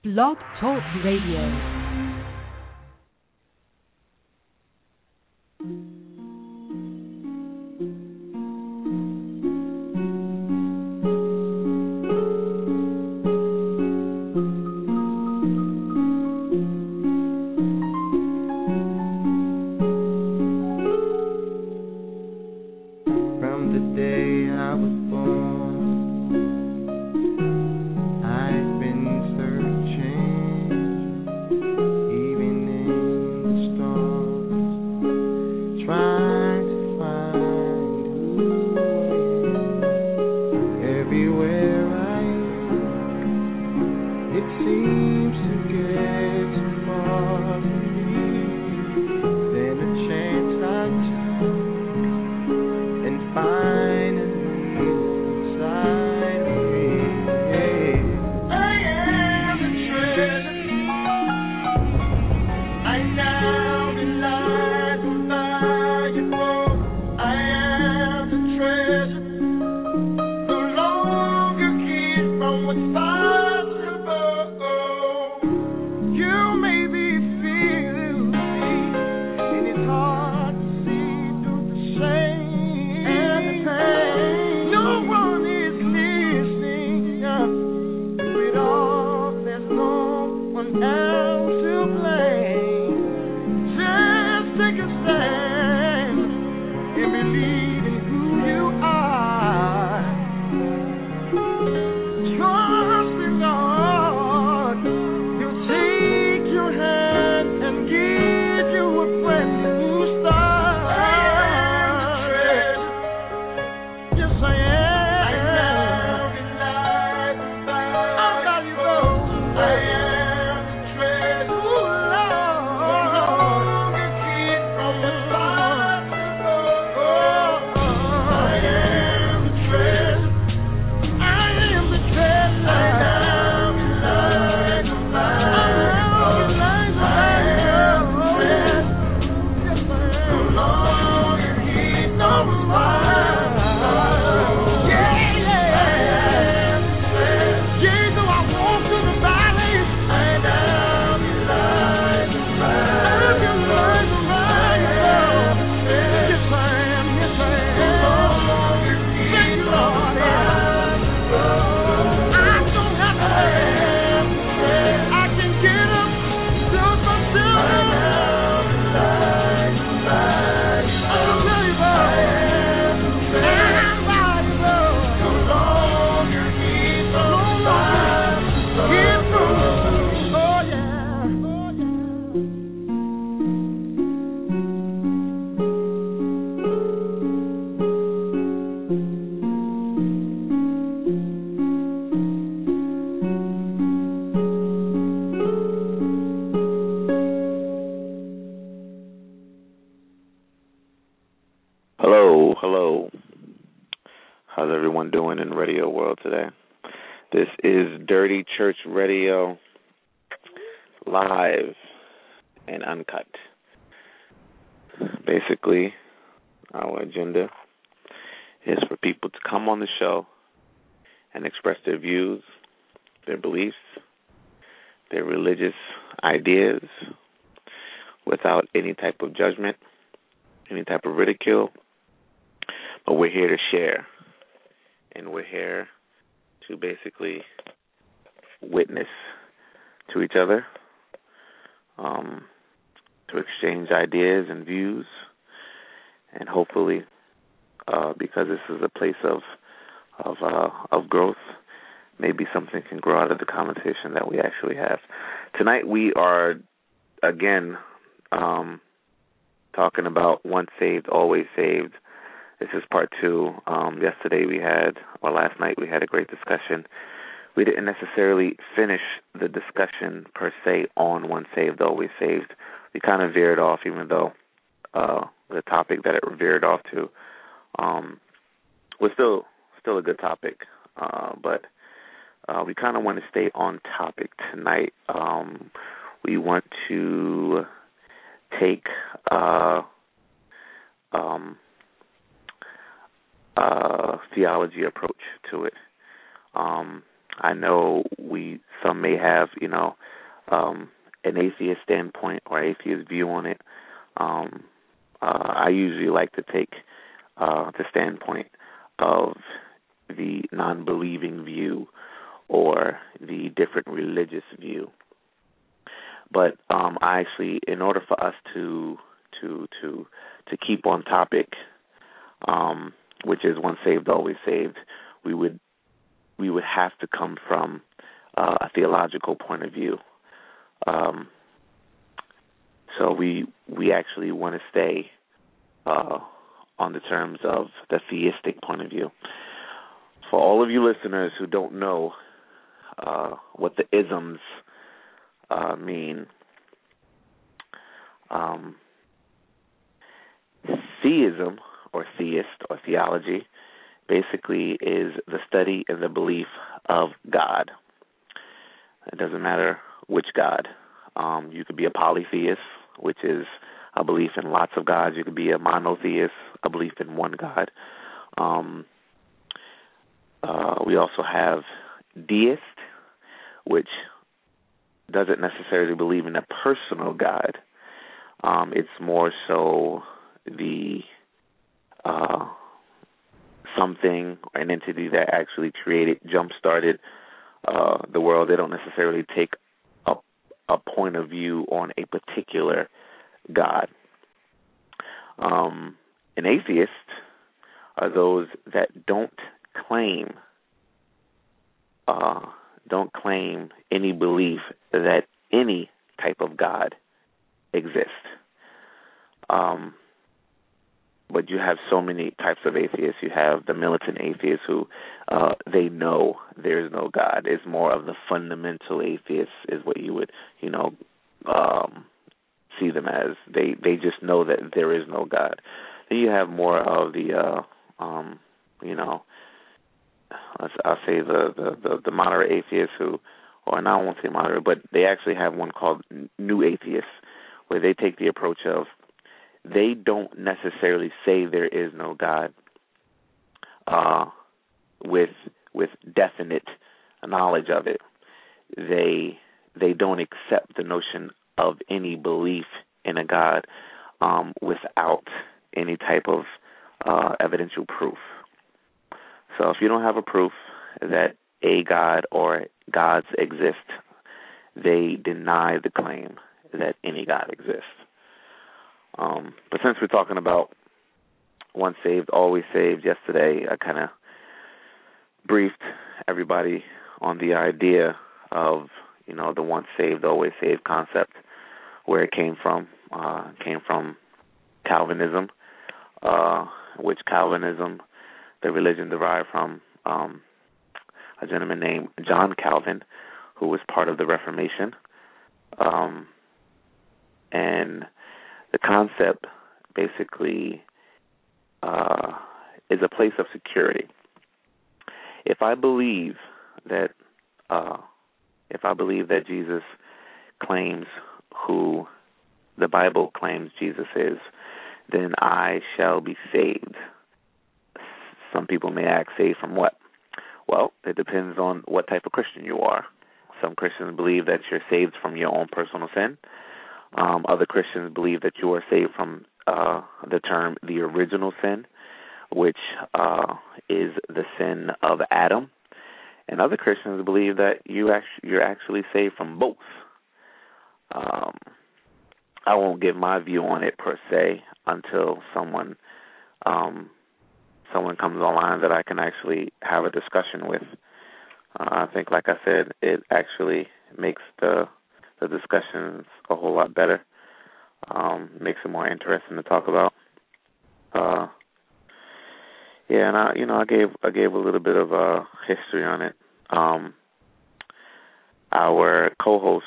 Blog Talk Radio. Hello. How's everyone doing in radio world today? This is Dirty Church Radio, live and uncut. Basically, our agenda is for people to come on the show and express their views, their beliefs, their religious ideas without any type of judgment, any type of ridicule. But we're here to share, and we're here to basically witness to each other, to exchange ideas and views, and hopefully, because this is a place of growth, maybe something can grow out of the conversation that we actually have. Tonight we are, again, talking about once saved, always saved. This is part 2. Last night we had a great discussion. We didn't necessarily finish the discussion per se on once saved, always saved. We kind of veered off, even though the topic that it veered off to was still a good topic. But we kind of want to stay on topic tonight. We want to take theology approach to it. I know some may have, an atheist standpoint or atheist view on it. I usually like to take the standpoint of the non-believing view or the different religious view. But I actually, in order for us to keep on topic, which is once saved, always saved, we would have to come from a theological point of view. So we actually want to stay on the terms of the theistic point of view. For all of you listeners who don't know what the isms mean, theism or theist or theology basically is the study and the belief of God. It doesn't matter which God. You could be a polytheist, which is a belief in lots of gods. You could be a monotheist, a belief in one God. We also have deist, which doesn't necessarily believe in a personal God. It's more so the something or an entity that actually created, jump-started the world. They don't necessarily take a point of view on a particular God. An atheist are those that don't claim any belief that any type of God exists. But you have so many types of atheists. You have the militant atheists who they know there's no God. It's more of the fundamental atheists is what you would, see them as. They just know that there is no God. Then you have more of the, I'll say the moderate atheists who, or I won't say moderate, but they actually have one called new atheists, where they take the approach of they don't necessarily say there is no God with definite knowledge of it. They don't accept the notion of any belief in a God without any type of evidential proof. So if you don't have a proof that a God or gods exist, they deny the claim that any God exists. But since we're talking about once saved, always saved, yesterday I kind of briefed everybody on the idea of, the once saved, always saved concept, where it came from. It came from Calvinism, which Calvinism, the religion, derived from a gentleman named John Calvin, who was part of the Reformation. And the concept basically is a place of security. If I believe that Jesus claims who the Bible claims Jesus is, then I shall be saved. Some people may ask, saved from what? Well, it depends on what type of Christian you are. Some Christians believe that you're saved from your own personal sin. Other Christians believe that you are saved from the term the original sin, which is the sin of Adam. And other Christians believe that you're actually saved from both. I won't give my view on it per se until someone comes online that I can actually have a discussion with. I think, like I said, it actually makes the discussions a whole lot better. Makes it more interesting to talk about. And I gave a little bit of history on it. Our co-host,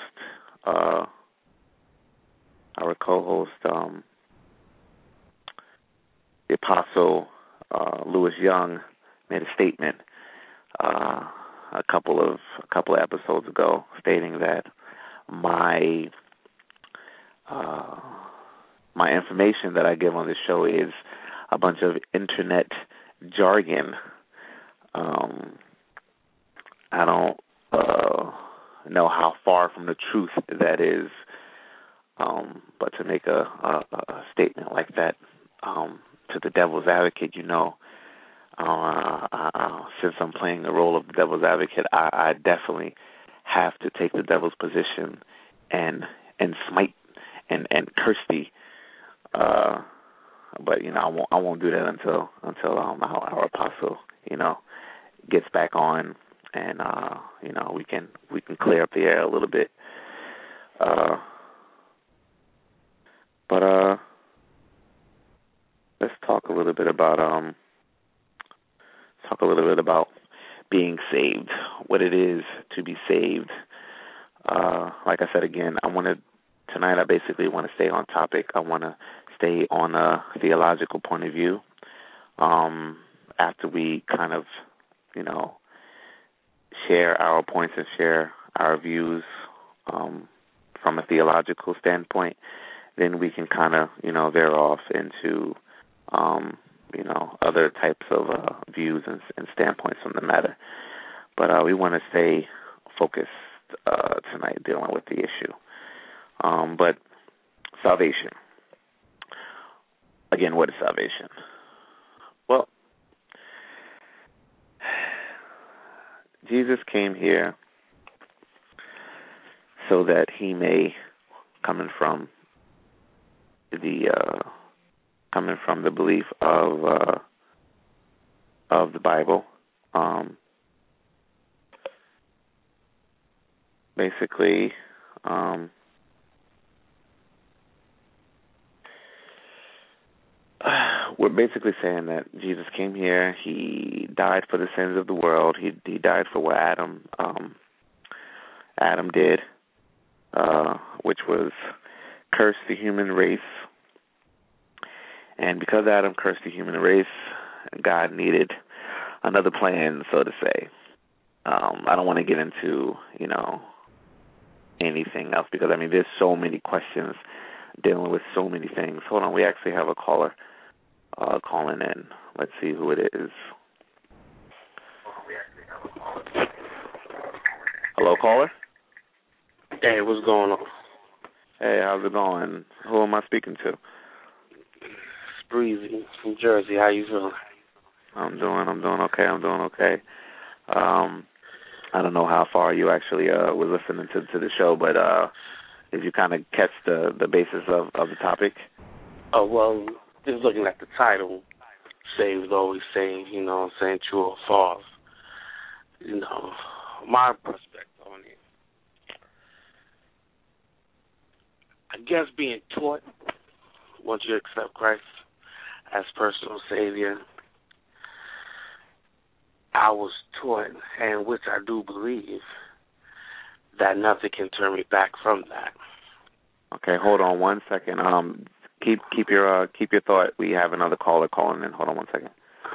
the Apostle Lewis Young, made a statement a couple of episodes ago, stating that my information that I give on this show is a bunch of internet jargon. I don't know how far from the truth that is, but to make a statement like that to the devil's advocate, since I'm playing the role of the devil's advocate, I definitely have to take the devil's position and smite and curse thee. But I won't do that until our apostle gets back on, and we can clear up the air a little bit. But let's talk a little bit about being saved, what it is to be saved. Like I said again, tonight I basically want to stay on topic. I want to stay on a theological point of view. After we kind of, share our points and share our views from a theological standpoint, then we can kind of, veer off into, other types of views and standpoints from the matter. But we want to stay focused tonight dealing with the issue. But salvation. Again, what is salvation? Well, Jesus came here so that he may, coming from the belief of the Bible, basically, we're basically saying that Jesus came here. He died for the sins of the world. He died for what Adam did, which was curse the human race. And because Adam cursed the human race, God needed another plan, so to say. I don't want to get into, anything else because, there's so many questions dealing with so many things. Hold on, we actually have a caller calling in. Let's see who it is. Hello, caller? Hey, what's going on? Hey, how's it going? Who am I speaking to? It's Breezy from Jersey. How you feeling? I'm doing okay. I don't know how far you actually were listening to the show, but did you kind of catch the basis of the topic? Oh, well, just looking at the title, saved, always saved, saying true or false. My perspective on it. I guess being taught, once you accept Christ as personal Savior, I was taught, and which I do believe, that nothing can turn me back from that. Okay, hold on 1 second. Keep your thought. We have another caller calling in. Hold on 1 second.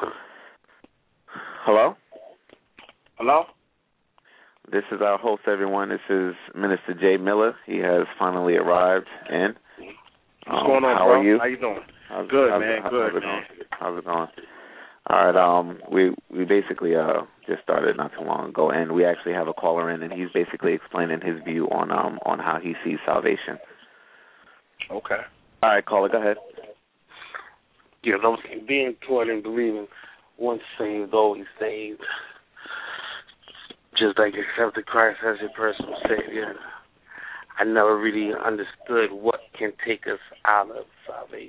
Hello? Hello? This is our host, everyone. This is Minister Jay Miller. He has finally arrived in. What's going on, how bro? are you? How you doing? Good, man. How's it going? All right. We basically just started not too long ago, and we actually have a caller in, and he's basically explaining his view on how he sees salvation. Okay. All right, caller, go ahead. Yeah, those being taught and believing, once saved, always saved. Just like accepting Christ as your personal Savior, I never really understood what can take us out of salvation.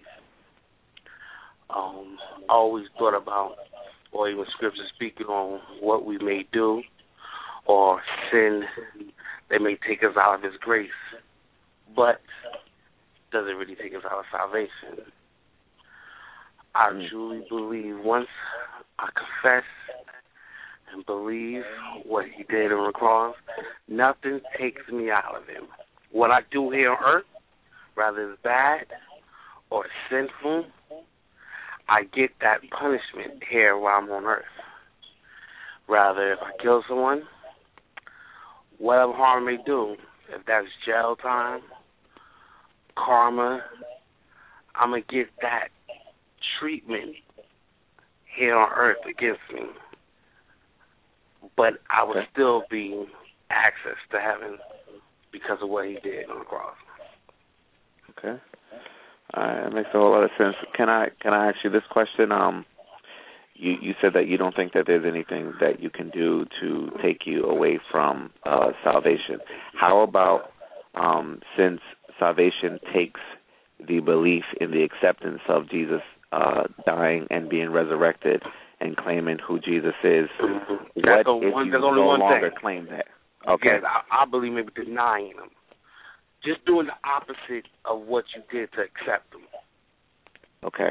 I always thought about, or even scripture speaking on what we may do or sin that may take us out of His grace, but doesn't really take us out of salvation. I truly believe once I confess and believe what He did on the cross, nothing takes me out of Him. What I do here on earth, whether it's bad or sinful, I get that punishment here while I'm on earth. Rather, if I kill someone, whatever harm I may do, if that's jail time, karma, I'm going to get that treatment here on earth against me. but I would still be access to heaven because of what he did on the cross. Okay. It makes a whole lot of sense. Can I ask you this question? You said that you don't think that there's anything that you can do to take you away from salvation. How about since salvation takes the belief in the acceptance of Jesus dying and being resurrected and claiming who Jesus is, what if you no longer claim that? Okay. Yes, I believe maybe denying him. Just doing the opposite of what you did to accept him. Okay.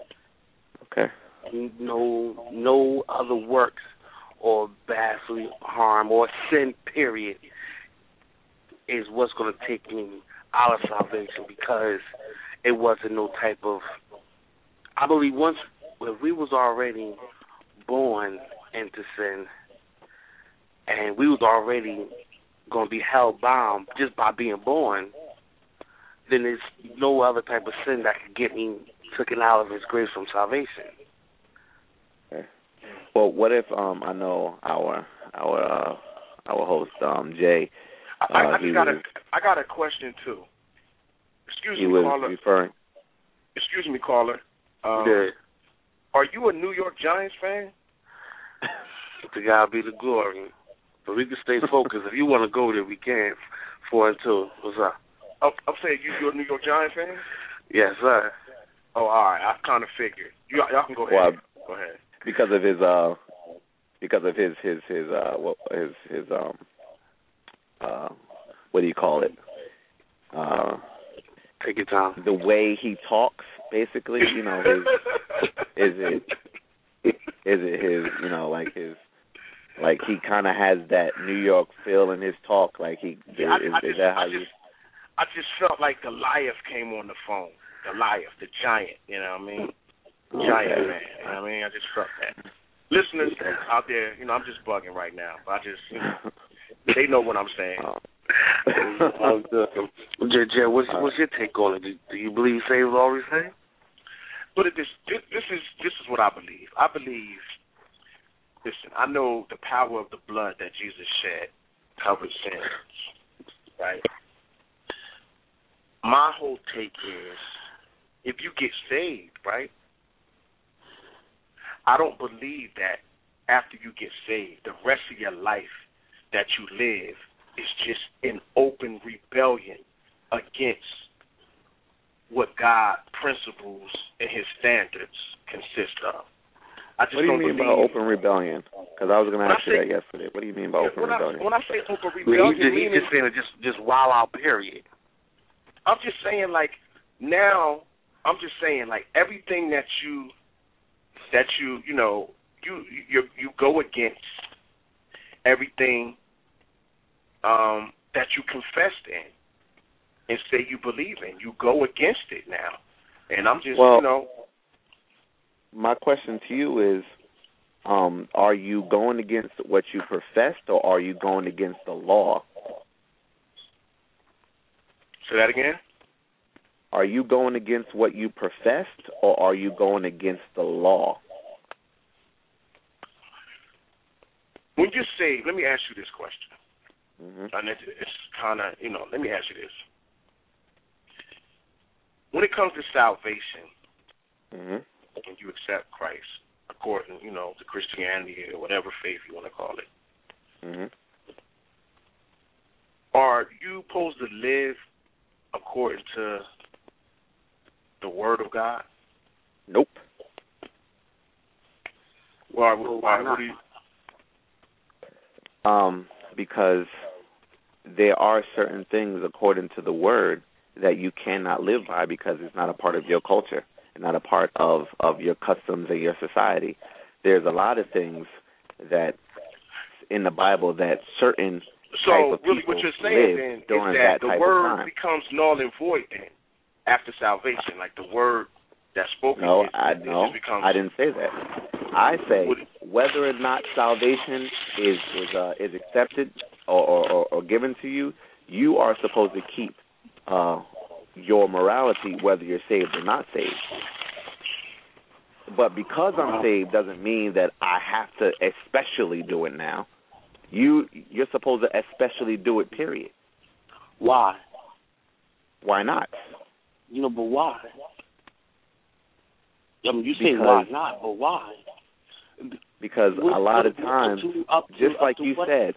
No other works or vastly harm or sin, period, is what's going to take me out of salvation, because it wasn't no type of, I believe if we was already born into sin and we was already going to be held bound just by being born, then there's no other type of sin that could get me taken out of his grace from salvation. Okay. Well, what if I know our host Jay? I got a question too. Excuse me, caller. Are you a New York Giants fan? To God be the glory. But we can stay focused. If you want to go there, we can. 4-2. What's up? I'm saying you're a New York Giants fan? Yes, sir. Oh, all right. I kind of figured. Y'all can go ahead. Go ahead. Because of his what do you call it? Take your time. The way he talks, basically, you know, is it his, you know, like he kind of has that New York feel in his talk, like he is that how you? I just felt like Goliath came on the phone. Goliath, the giant, you know what I mean? Giant man, you know what I mean? I just felt that. Listeners out there, you know, I'm just bugging right now, but they know what I'm saying. Jay, what's your take on it? Do you believe saved is always saved? But this is what I believe. I believe. Listen, I know the power of the blood that Jesus shed covers sins, right? My whole take is, if you get saved, right, I don't believe that after you get saved, the rest of your life that you live is just in open rebellion against what God principles and his standards consist of. I just what do you mean by open rebellion? Because I was going to ask you that yesterday. What do you mean by open rebellion? When I say open rebellion, he's just saying just wild out, period. I'm just saying, like, now, I'm just saying, like, everything that you go against, everything that you confessed in and say you believe in, you go against it now. And I'm just, my question to you is, are you going against what you professed, or are you going against the law? Say that again? Are you going against what you professed, or are you going against the law? When you're saved, let me ask you this question. Mm-hmm. And it's kind of, let me ask you this. When it comes to salvation, mm-hmm. when you accept Christ, according, to Christianity or whatever faith you want to call it, mm-hmm. are you supposed to live according to the Word of God? Nope. Why not? Because there are certain things according to the Word that you cannot live by because it's not a part of your culture and not a part of your customs and your society. There's a lot of things that in the Bible that certain type of really people what you're saying then is that the Word becomes null and void then after salvation, like the Word that's spoken. No, I didn't say that. I say whether or not salvation is accepted or given to you, you are supposed to keep your morality whether you're saved or not saved. But because I'm saved doesn't mean that I have to especially do it now. You're supposed to especially do it, period. Why? Why not? But why? You say why not, but why? Because a lot of times, just like you said,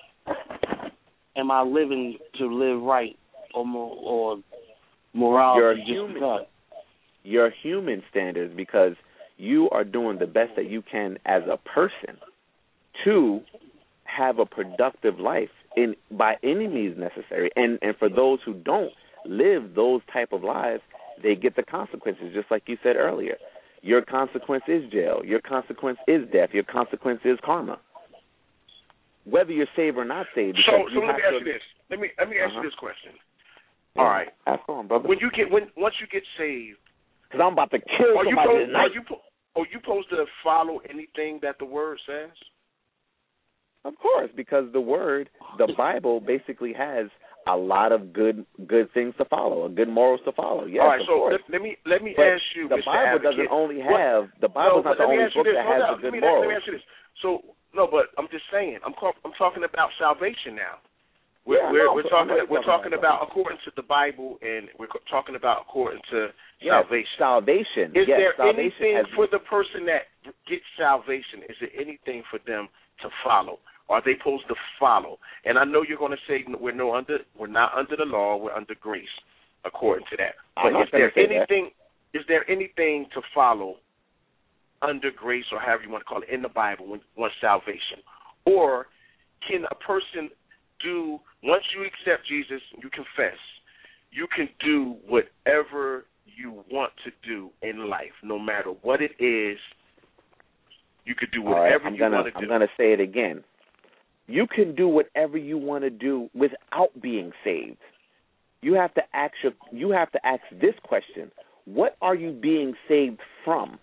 am I living to live right or morality just because? Your human standards, because you are doing the best that you can as a person to have a productive life by any means necessary. And for those who don't live those type of lives, they get the consequences, just like you said earlier. Your consequence is jail. Your consequence is death. Your consequence is karma. Whether you're saved or not saved. So let me ask you this. Let me ask you this question. Yeah. All right. Ask on, brother. Once you get saved, because I'm about to kill somebody tonight. Are you supposed to follow anything that the Word says? Of course, because the Bible basically has a lot of good things to follow, good morals to follow. Yes, all right, of so course. let me ask you, the Mr. Bible Advocate, doesn't only have the Bible's not the only book that has the good morals. Let me ask you this. So but I'm just saying, I'm talking about salvation now. We're talking about according to the Bible, and we're talking about according to salvation. Salvation. Is there salvation anything for the person that gets salvation? Is there anything for them to follow? Are they supposed to follow? And I know you're going to say we're not under the law, we're under grace, according to that. But is there anything to follow under grace, or however you want to call it, in the Bible once salvation? Or can a person do, once you accept Jesus, you confess, you can do whatever you want to do in life, no matter what it is. You could do whatever you want to do. I'm going to say it again. You can do whatever you want to do without being saved. You have to ask this question: what are you being saved from?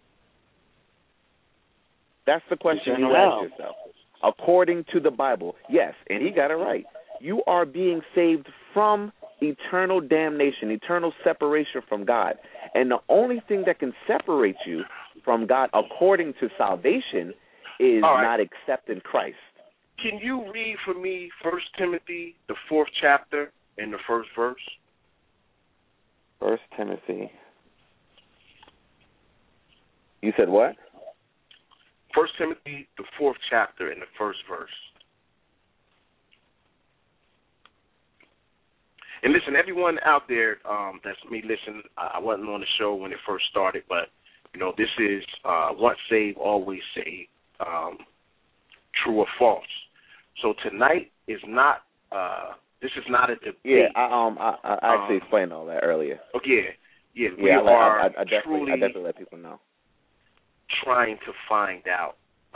That's the question you ask yourself. According to the Bible, yes, and he got it right. You are being saved from eternal damnation, eternal separation from God. And the only thing that can separate you from God according to salvation is not accepting Christ. Can you read for me 1 Timothy, the 4th chapter, and the first verse? 1 Timothy. You said what? 1 Timothy, the 4th chapter, and the first verse. And listen, everyone out there that's me listening, I wasn't on the show when it first started, but, this is once saved, always saved, true or false. So tonight is not, this is not a debate. Yeah, I actually explained all that earlier. Oh, yeah. I definitely let people know. Trying to find out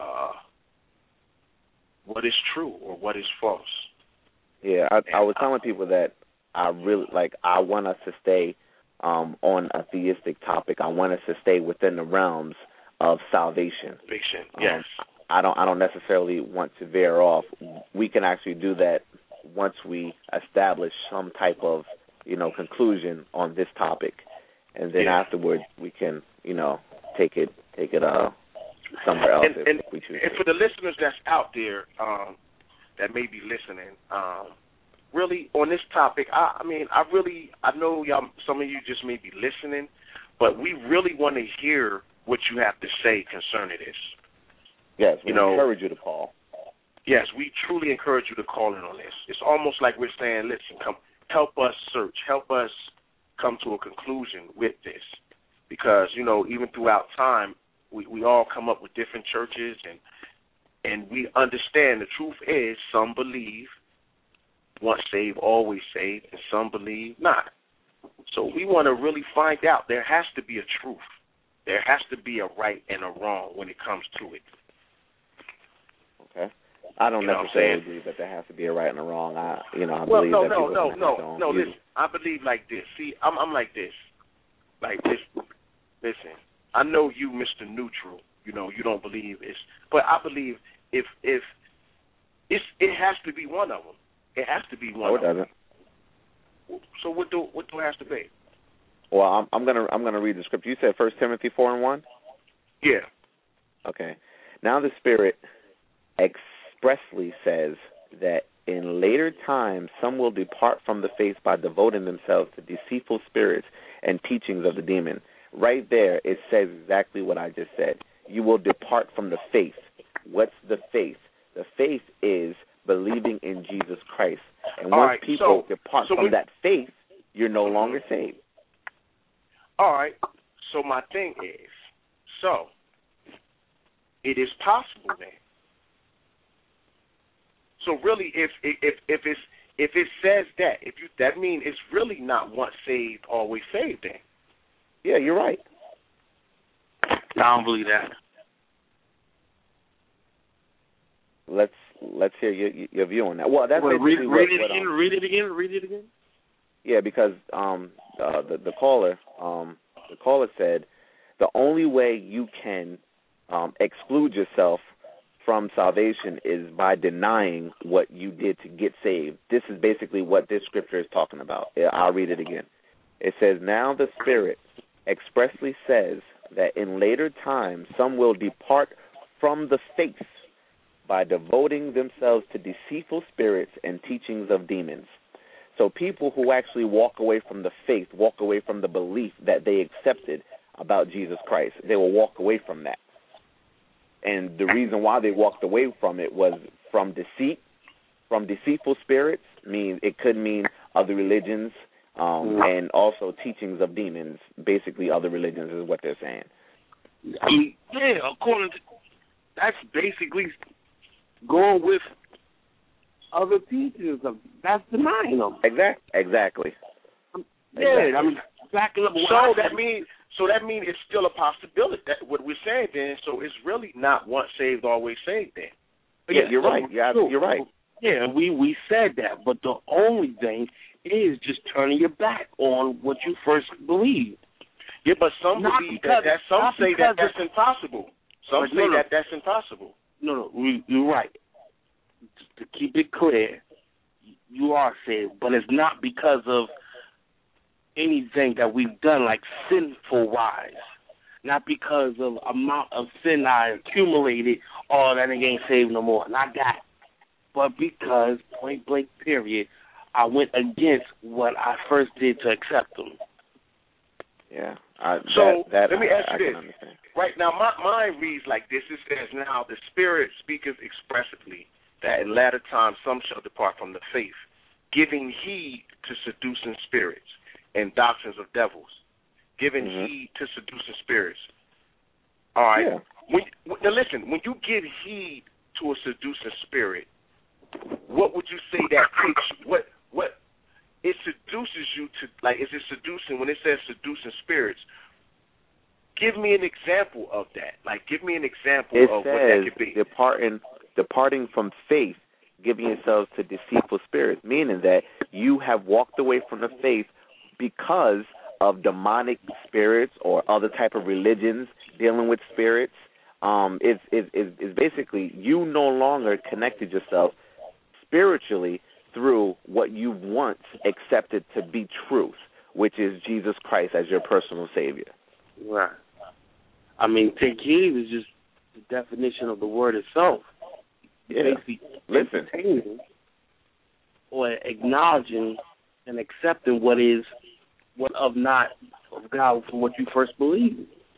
what is true or what is false. Yeah, I was telling people that I want us to stay on a theistic topic. I want us to stay within the realms of salvation. Yes. I don't necessarily want to veer off. We can actually do that once we establish some type of, conclusion on this topic, and then afterwards we can, take it somewhere else if we choose. And for the listeners that's out there that may be listening, really on this topic, I know y'all, some of you just may be listening, but we really want to hear what you have to say concerning this. Yes, we encourage you to call. Yes, we truly encourage you to call in on this. It's almost like we're saying, listen, come help us search, help us come to a conclusion with this. Because, even throughout time, we all come up with different churches, and we understand the truth is some believe once saved, always saved, and some believe not. So we want to really find out. There has to be a truth. There has to be a right and a wrong when it comes to it. Okay. I don't necessarily believe that there has to be a right and a wrong. I believe that No. Listen, I believe like this. See, I'm like this. Like this. Listen, I know you, Mr. Neutral. You don't believe it's, but I believe if it has to be one of them. It has to be one. No, it doesn't. So what do it has to be? Well, I'm gonna read the scripture. You said 1 Timothy 4:1. Yeah. Okay. Now the Spirit expressly says that in later times some will depart from the faith by devoting themselves to deceitful spirits and teachings of the demon. Right there, it says exactly what I just said. You will depart from the faith. What's the faith? The faith is believing in Jesus Christ. And once people depart from that faith, you're no longer saved. All right. So my thing is, it is possible then. So really, if it says that, that means it's really not once saved, always saved then. Yeah, you're right. I don't believe that. Let's hear your view on that. Well, that's read it again. Yeah, because the caller said the only way you can exclude yourself from salvation is by denying what you did to get saved. This is basically what this scripture is talking about. I'll read it again. It says, now the Spirit expressly says that in later times some will depart from the faith by devoting themselves to deceitful spirits and teachings of demons. So people who actually walk away from the faith, walk away from the belief that they accepted about Jesus Christ, they will walk away from that. And the reason why they walked away from it was from deceit, from deceitful spirits. It could mean other religions, and also teachings of demons. Basically, other religions is what they're saying. I mean, yeah, according to that's basically going with other teachers. That's denying them. Exactly. Yeah, I mean, backing up. So that means it's still a possibility. That what we're saying then. So it's really not once saved, always saved then. Yeah, you're right. You're right. Yeah, we said that, but the only thing is just turning your back on what you first believed. Yeah, but some believe that. Some say that that's impossible. Some say that that's impossible. No, you're right. To keep it clear, you are saved, but it's not because of anything that we've done, like sinful-wise. Not because of amount of sin I accumulated, that nigga ain't saved no more. Not that. But because, point blank period, I went against what I first did to accept them. Yeah. Let me ask you this. Right now, my mind reads like this. It says, now the Spirit speaketh expressively that in latter times some shall depart from the faith, giving heed to seducing spirits and doctrines of devils. Giving heed to seducing spirits. All right. Yeah. Now listen, when you give heed to a seducing spirit, what would you say that takes you? What it seduces you to, like, is it seducing? When it says seducing spirits, give me an example of that. Like, give me an example of what that could be. Departing from faith, giving yourselves to deceitful spirits, meaning that you have walked away from the faith because of demonic spirits or other type of religions dealing with spirits. It's basically you no longer connected yourself spiritually through what you once accepted to be truth, which is Jesus Christ as your personal Savior. Right. I mean, take heed is just the definition of the word itself. Yeah. Basically, entertaining or acknowledging and accepting what of not of God from what you first believed.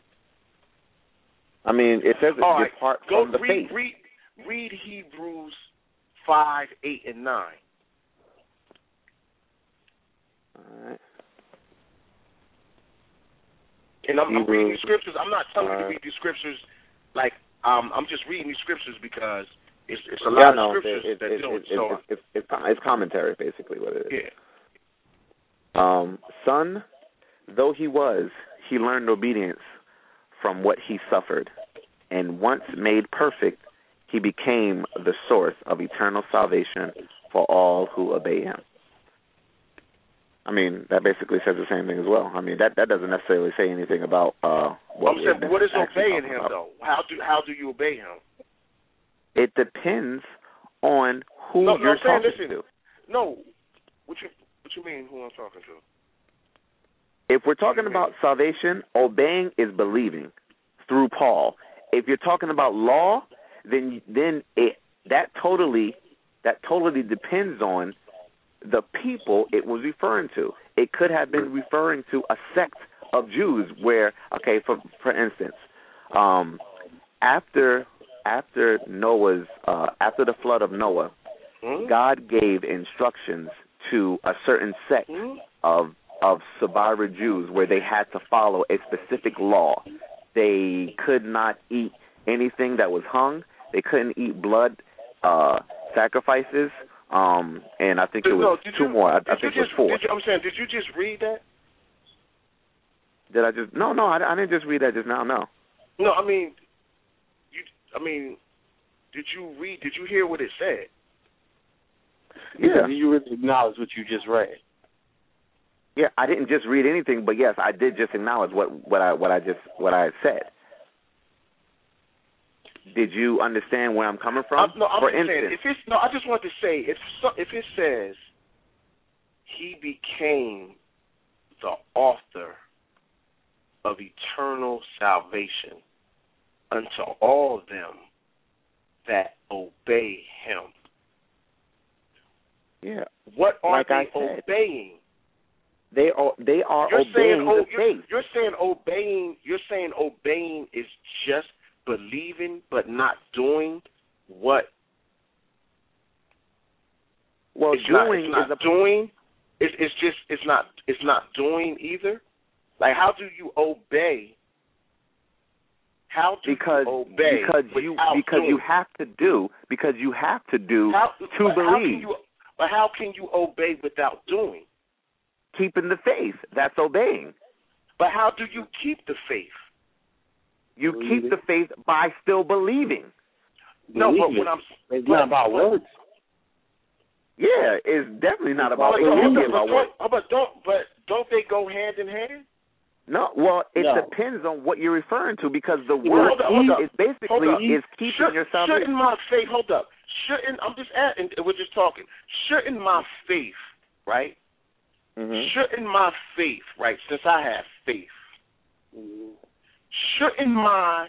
I mean, it says depart from the faith. Read Hebrews 5, 8, and 9. All right. And I'm reading these scriptures. I'm not telling you to read these scriptures like I'm just reading these scriptures because it's a lot of scriptures that don't. It's commentary, basically, what it is. Yeah. Son, though he was, he learned obedience from what he suffered, and once made perfect, he became the source of eternal salvation for all who obey him. I mean, that basically says the same thing as well. I mean, that doesn't necessarily say anything about what is obeying him, though? How do you obey him? It depends on who you're talking to. No, what you mean? Who I'm talking to? If we're talking about salvation, obeying is believing through Paul. If you're talking about law, then that totally depends on the people it was referring to. It could have been referring to a sect of Jews where, okay, for instance, after Noah's after the flood of Noah, God gave instructions to a certain sect of Sabara Jews where they had to follow a specific law. They could not eat anything that was hung. They couldn't eat blood sacrifices. And I think it was two more. I think it was four. I'm saying, did you just read that? Did I just? No, I didn't just read that just now. No. No, I mean, did you read? Did you hear what it said? Yeah. You really acknowledge what you just read. Yeah, I didn't just read anything, but yes, I did just acknowledge what I had said. Did you understand where I'm coming from? For instance, I just want to say if it says he became the author of eternal salvation unto all them that obey him. Yeah. What are they obeying? They are obeying the faith. You're saying obeying is just believing but not doing what? Well, it's not doing either. Like, how do you obey? Because you have to do to believe. But how can you obey without doing? Keeping the faith, that's obeying. But how do you keep the faith? You keep the faith by still believing. No, but when it's not about words. Yeah, it's definitely not about believing. But don't they go hand in hand? No, well, it depends on what you're referring to, because the word is basically keeping your salvation. Shouldn't my faith? Hold up. I'm just adding. We're just talking. Shouldn't my faith, right? Mm-hmm. Shouldn't my faith, right? Since I have faith, shouldn't my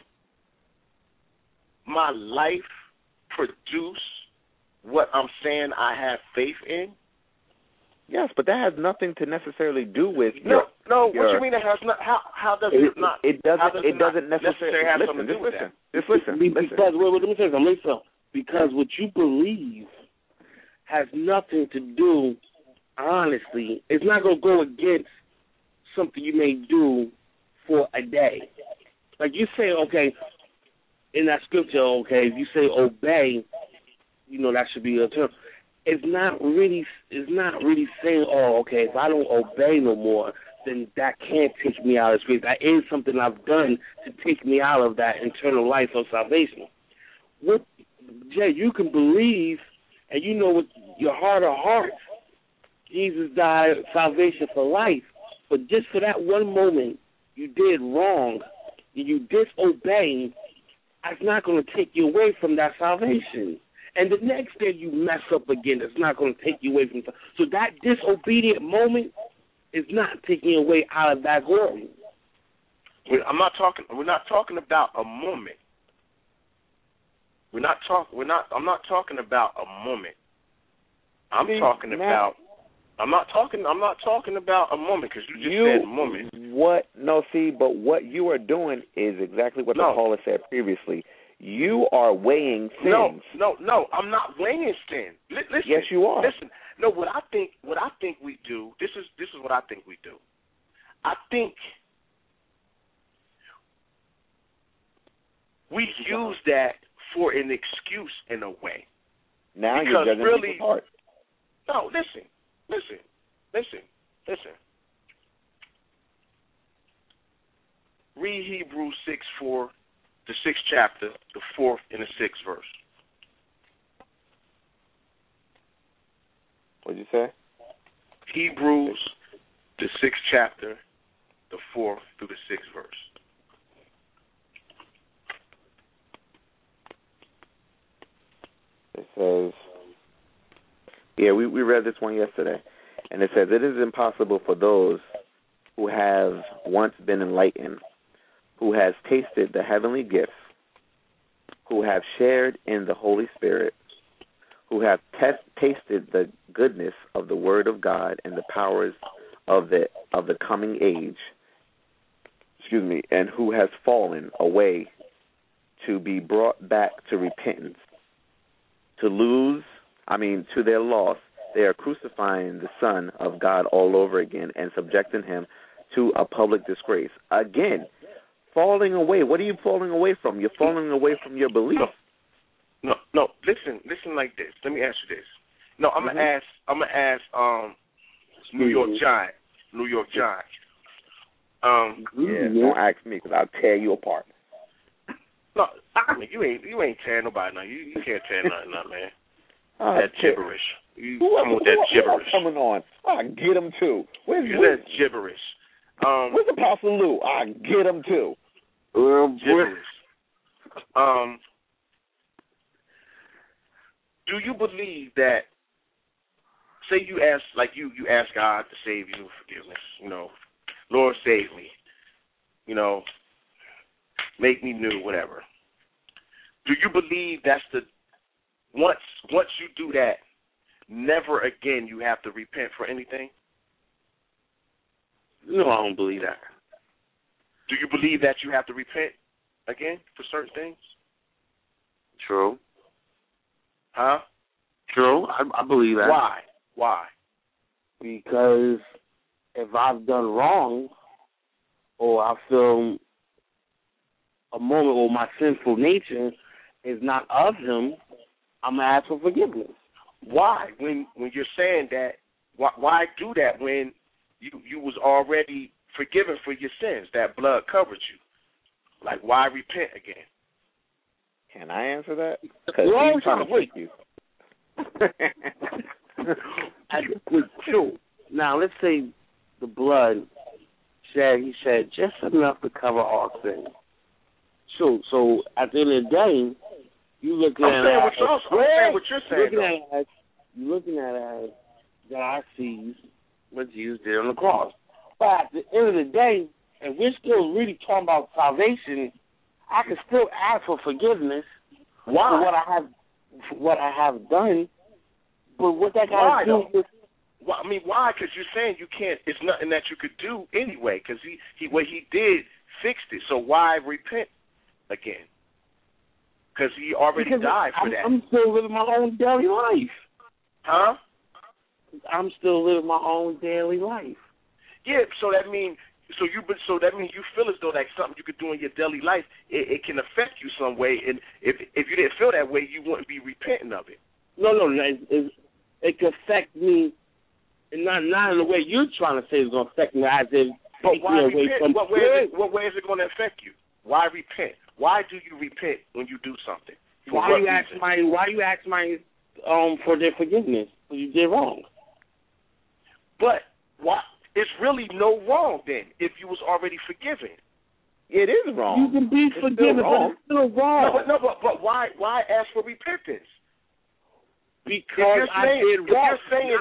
life produce what I'm saying I have faith in? Yes, but that has nothing to necessarily do with What you mean it has not? How does it not? It doesn't necessarily have something to do with that. Just listen. Because let me say something. Because what you believe has nothing to do. Honestly, it's not going to go against something you may do for a day. Like you say, okay, in that scripture, okay, if you say obey, that should be a term. It's not really saying, oh, okay, if I don't obey no more, then that can't take me out of this grace. That is something I've done to take me out of that eternal life of salvation. Jay, you can believe, and you know with your heart of hearts, Jesus died salvation for life. But just for that one moment you did wrong, you disobeyed, that's not going to take you away from that salvation. And the next day you mess up again, it's not going to take you away from that. So that disobedient moment is not taking you away out of that glory. We're not talking about a moment. I'm not talking about a moment. I'm not talking about a moment, because you just said moment. But what you are doing is exactly what the caller said previously. You are weighing sins. No, I'm not weighing sin. Listen, yes, you are. Listen, no, what I think we do. This is what I think we do. I think we use that for an excuse in a way. Now you're judging people's heart. No, listen. Read Hebrews 6:4, the 6th chapter, the 4th and the 6th verse. What'd you say? Hebrews, the 6th chapter, the 4th through the 6th verse. It says, we read this one yesterday, and it says, it is impossible for those who have once been enlightened, who has tasted the heavenly gifts, who have shared in the Holy Spirit, who have tasted the goodness of the word of God and the powers of the coming age, and who has fallen away to be brought back to repentance, to their loss. They are crucifying the Son of God all over again and subjecting him to a public disgrace. Again, falling away. What are you falling away from? You're falling away from your belief. No. Listen like this. Let me ask you this. No, I'm gonna ask New York Giant. Don't ask me because I'll tear you apart. No, I mean you ain't tearing nobody. No, you can't tear nothing up, man. That gibberish. You come with that gibberish. Coming on. I get him too. Where's that gibberish? Where's Apostle Lou? I get him too. Gibberish. Do you believe that? Say you ask God to save you, forgiveness. Lord save me. Make me new, whatever. Do you believe that's the once you do that, never again you have to repent for anything? No, I don't believe that. Do you believe that you have to repent again for certain things? True. Huh? True. I believe that. Why? Because if I've done wrong, or I feel a moment where my sinful nature is not of him, I'm going to ask for forgiveness. Why? When you're saying that, why do that when you was already forgiven for your sins? That blood covered you. Like, why repent again? Can I answer that? Because he's trying to trick you. Sure. Now, let's say the blood he said just enough to cover all sins. Sure. So at the end of the day, you looking at it. I'm saying what you're saying. You're looking at it as God sees what Jesus did on the cross. But at the end of the day, if we're still really talking about salvation, I can still ask for forgiveness. Why? For what I have done. But what that got to do with... Well, I mean, why? Because you're saying you can't. It's nothing that you could do anyway. Because what he did fixed it. So why repent again? Because he already died for that. I'm still living my own daily life. Huh? I'm still living my own daily life. Yeah. So that means you feel as though like something you could do in your daily life, it can affect you some way. And if you didn't feel that way, you wouldn't be repenting of it. No. It could affect me. Not in the way you're trying to say it's going to affect me, as if take me away from... What way is it going to affect you? Why repent? Why do you repent when you do something? Why you ask for their forgiveness when you did wrong? But why? It's really no wrong then if you was already forgiven. It is wrong. You can be forgiven, but it's still wrong. But why ask for repentance? Because I did wrong.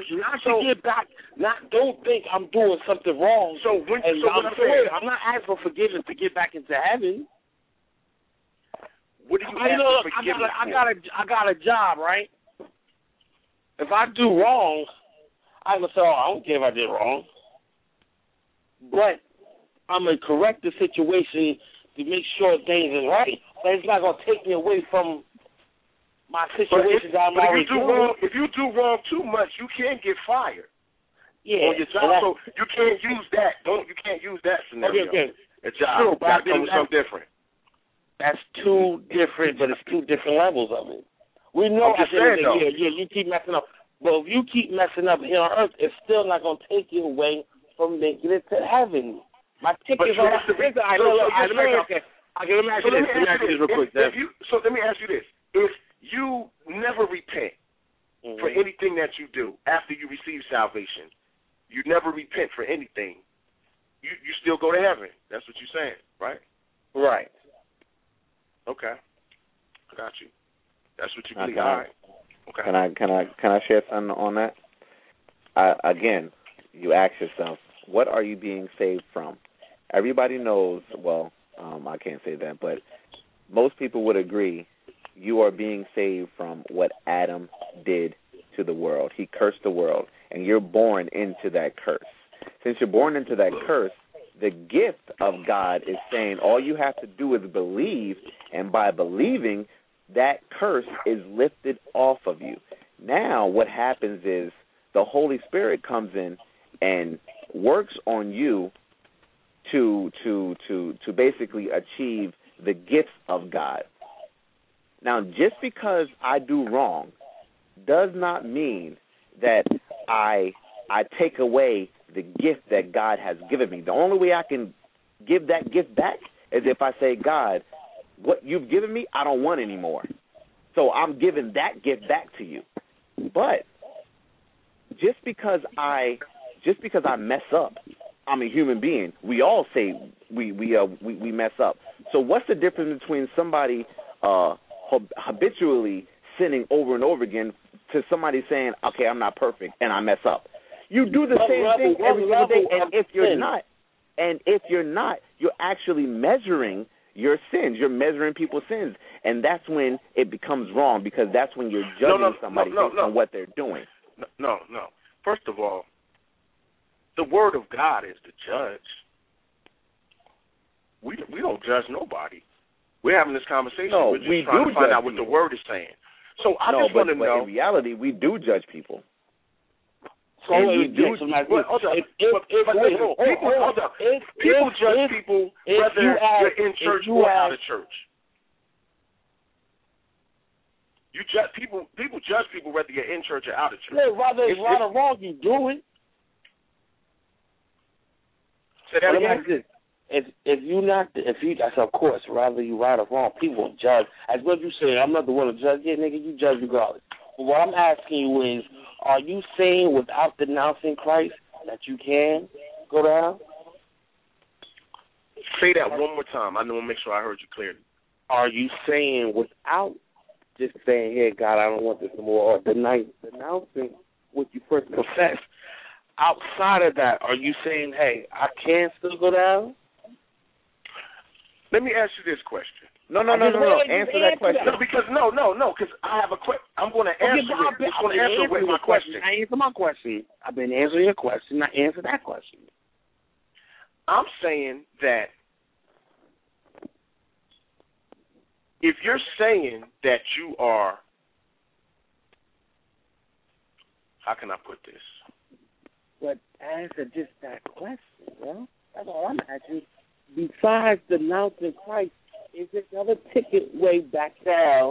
Don't think I'm doing something wrong. I'm not asking for forgiveness to get back into heaven. What do you ask for forgiveness I got a job, right? If I do wrong, I'm going to say, I don't care if I did wrong. But I'm going to correct the situation to make sure things are right. But it's not going to take me away from my situation that I'm already doing. If you do wrong too much, you can get fired. Yeah. On your job, so you can't use that. You can't use that scenario. Okay. A job. Got to come with something different. That's two different, but it's two different levels of it. We know at the end of the year, you keep messing up. But if you keep messing up here on earth, it's still not going to take you away from making it to heaven. My ticket's on. Let me ask you this real quick. So let me ask you this. If you never repent for anything that you do after you receive salvation, you never repent for anything, you still go to heaven. That's what you're saying, right? Right. Okay. I got you. That's what you believe. All right. Okay. Can I share something on that? Again, you ask yourself, what are you being saved from? Everybody knows, well, I can't say that, but most people would agree you are being saved from what Adam did to the world. He cursed the world, and you're born into that curse. Since you're born into that curse, the gift of God is saying all you have to do is believe, and by believing, that curse is lifted off of you. Now what happens is the Holy Spirit comes in and works on you to basically achieve the gifts of God. Now, just because I do wrong does not mean that I take away the gift that God has given me. The only way I can give that gift back is if I say, God, what you've given me, I don't want anymore. So I'm giving that gift back to you. But just because I mess up, I'm a human being. We all say we mess up. So what's the difference between somebody habitually sinning over and over again to somebody saying, okay, I'm not perfect and I mess up? You do the same thing every single day, and if you're not, you're actually measuring your sins. You're measuring people's sins, and that's when it becomes wrong, because that's when you're judging somebody based on what they're doing. No. First of all, the Word of God is the judge. We don't judge nobody. We're having this conversation. No, we're just trying to find out what the Word is saying. So I just want to know. In reality, we do judge people. People judge people whether you're in church or out of church. You judge people. People judge people whether you're in church or out of church. Yeah, whether it's right or wrong, you do it. Say that again. That's of course, whether you right or wrong, people will judge. As what you say, I'm not the one to judge. Yeah, nigga, you judge regardless. But what I'm asking you is, are you saying without denouncing Christ that you can go down? Say that one more time. I want to make sure I heard you clearly. Are you saying without just saying, hey, God, I don't want this anymore, or denouncing what you first confessed, outside of that, are you saying, hey, I can still go down? Let me ask you this question. No. Answer that question. No, because because I have a question. I'm going to answer it. I'm going to answer with my question. I answer my question. I've been answering your question. I answer that question. I'm saying that if you're saying that you are, how can I put this? But answer just that question, bro. That's all I'm asking. Besides denouncing Christ, is there another ticket way back down?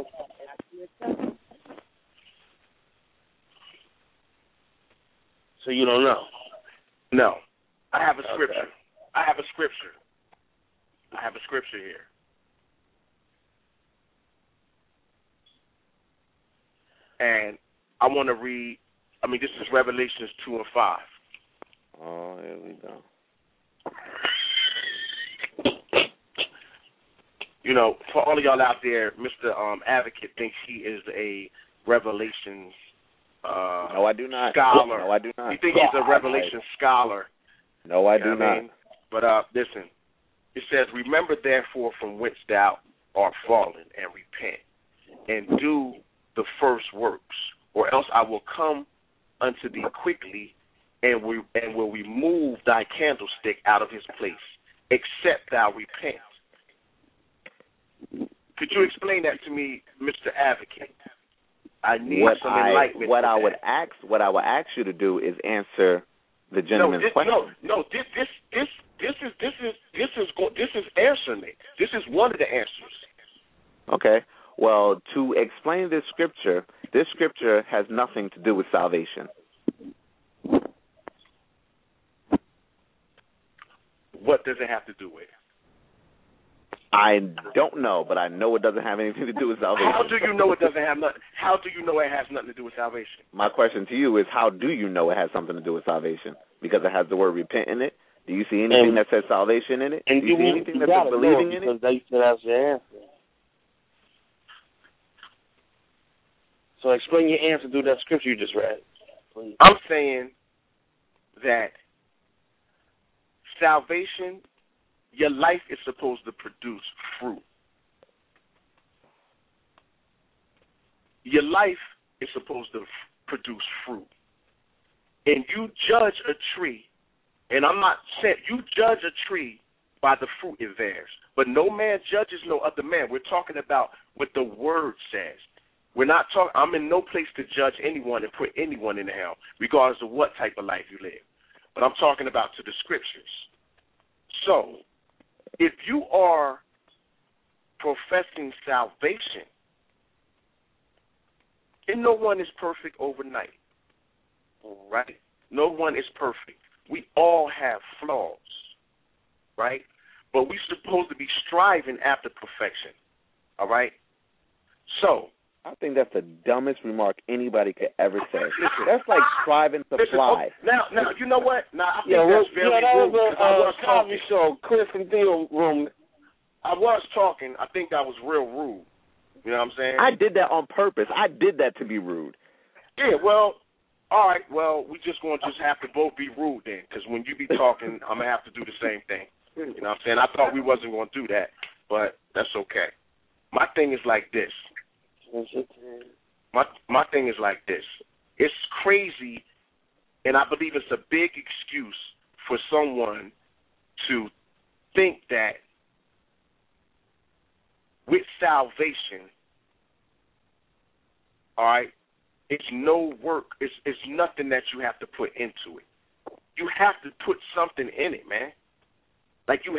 So you don't know? No. I have a scripture. Okay. I have a scripture here. And I want to read, this is Revelations 2 and 5. Oh, here we go. For all of y'all out there, Mr. Advocate thinks he is a Revelations no, I do not. Scholar. No, I do not. You think he's a Revelation scholar? No, I do not. But listen, it says, "Remember therefore from whence thou art fallen, and repent, and do the first works, or else I will come unto thee quickly, and will remove thy candlestick out of his place, except thou repent." Could you explain that to me, Mr. Advocate? I need some enlightenment. What I would ask you to do is answer the gentleman's question. This is answering it. This is one of the answers. Okay. Well, to explain this scripture has nothing to do with salvation. What does it have to do with? I don't know, but I know it doesn't have anything to do with salvation. How do you know it doesn't have nothing? How do you know it has nothing to do with salvation? My question to you is, how do you know it has something to do with salvation? Because it has the word repent in it. Do you see anything that says salvation in it? And do you see anything that says believing in it? Because they said that's your answer. So explain your answer through that scripture you just read, please. I'm saying that salvation, your life is supposed to produce fruit. your life is supposed to produce fruit. And you judge a tree, and I'm not saying you judge a tree by the fruit it bears. But no man judges no other man. We're talking about what the word says. We're not talking. I'm in no place to judge anyone and put anyone in hell, regardless of what type of life you live. But I'm talking about to the scriptures. So, if you are professing salvation, and no one is perfect overnight, right? No one is perfect. We all have flaws, right? But we're supposed to be striving after perfection, all right? So, I think that's the dumbest remark anybody could ever say. That's like striving to fly. Now, you know what? Now, I think that's very that rude. was a comedy show, Cliff and Theo room. I was talking. I think that was real rude. You know what I'm saying? I did that on purpose. I did that to be rude. Yeah, well, all right. Well, we just going to have to both be rude then, because when you be talking, I'm going to have to do the same thing. You know what I'm saying? I thought we wasn't going to do that, but that's okay. My thing is like this. My thing is like this. It's crazy, and I believe it's a big excuse for someone to think that with salvation, all right, it's no work. It's nothing that you have to put into it. You have to put something in it, man. Like you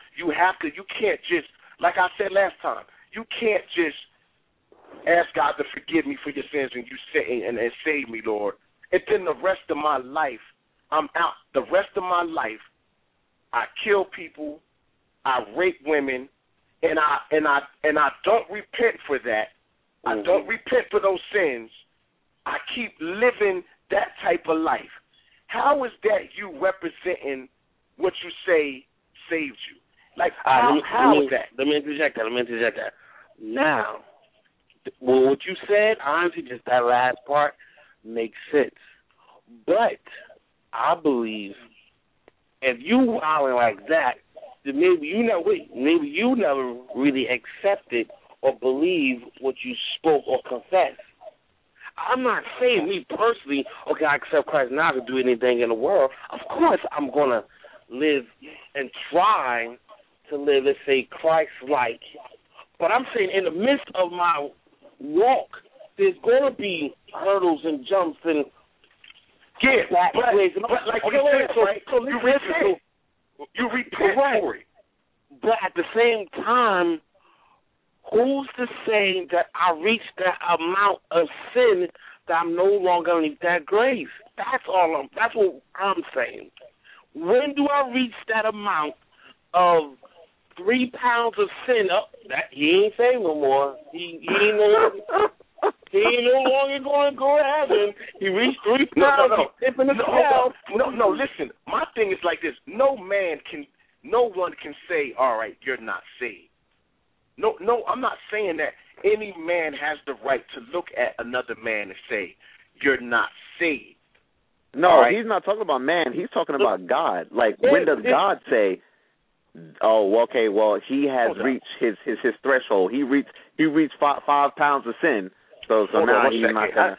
can't just, like I said last time, you can't just ask God to forgive me for your sins and you say and save me, Lord. And then the rest of my life, I'm out. The rest of my life, I kill people, I rape women, and I don't repent for that. I don't repent for those sins. I keep living that type of life. How is that you representing what you say saved you? Like, how is that? Let me interject that. Now, well, what you said, honestly, just that last part makes sense. But I believe if you wilding like that, then maybe you never really accepted or believe what you spoke or confessed. I'm not saying me personally, okay, I accept Christ now to do anything in the world. Of course I'm going to live and try to live, let's say, Christ-like. But I'm saying in the midst of my walk, there's going to be hurdles and jumps and backways. But like you said, right? You repent for it. But at the same time, who's to say that I reached that amount of sin that I'm no longer going to need that grace? That's what I'm saying. When do I reach that amount of 3 pounds of sin? That he ain't saved no more. He ain't no longer going to go to heaven. He reached 3 pounds of tipping the scale. No, listen. My thing is like this. No one can say, all right, you're not saved. No, I'm not saying that any man has the right to look at another man and say, you're not saved. No, right? He's not talking about man. He's talking about God. Like, when does God say, oh, okay, well, he has reached his threshold. He reached 5 pounds of sin, so now he's not going to.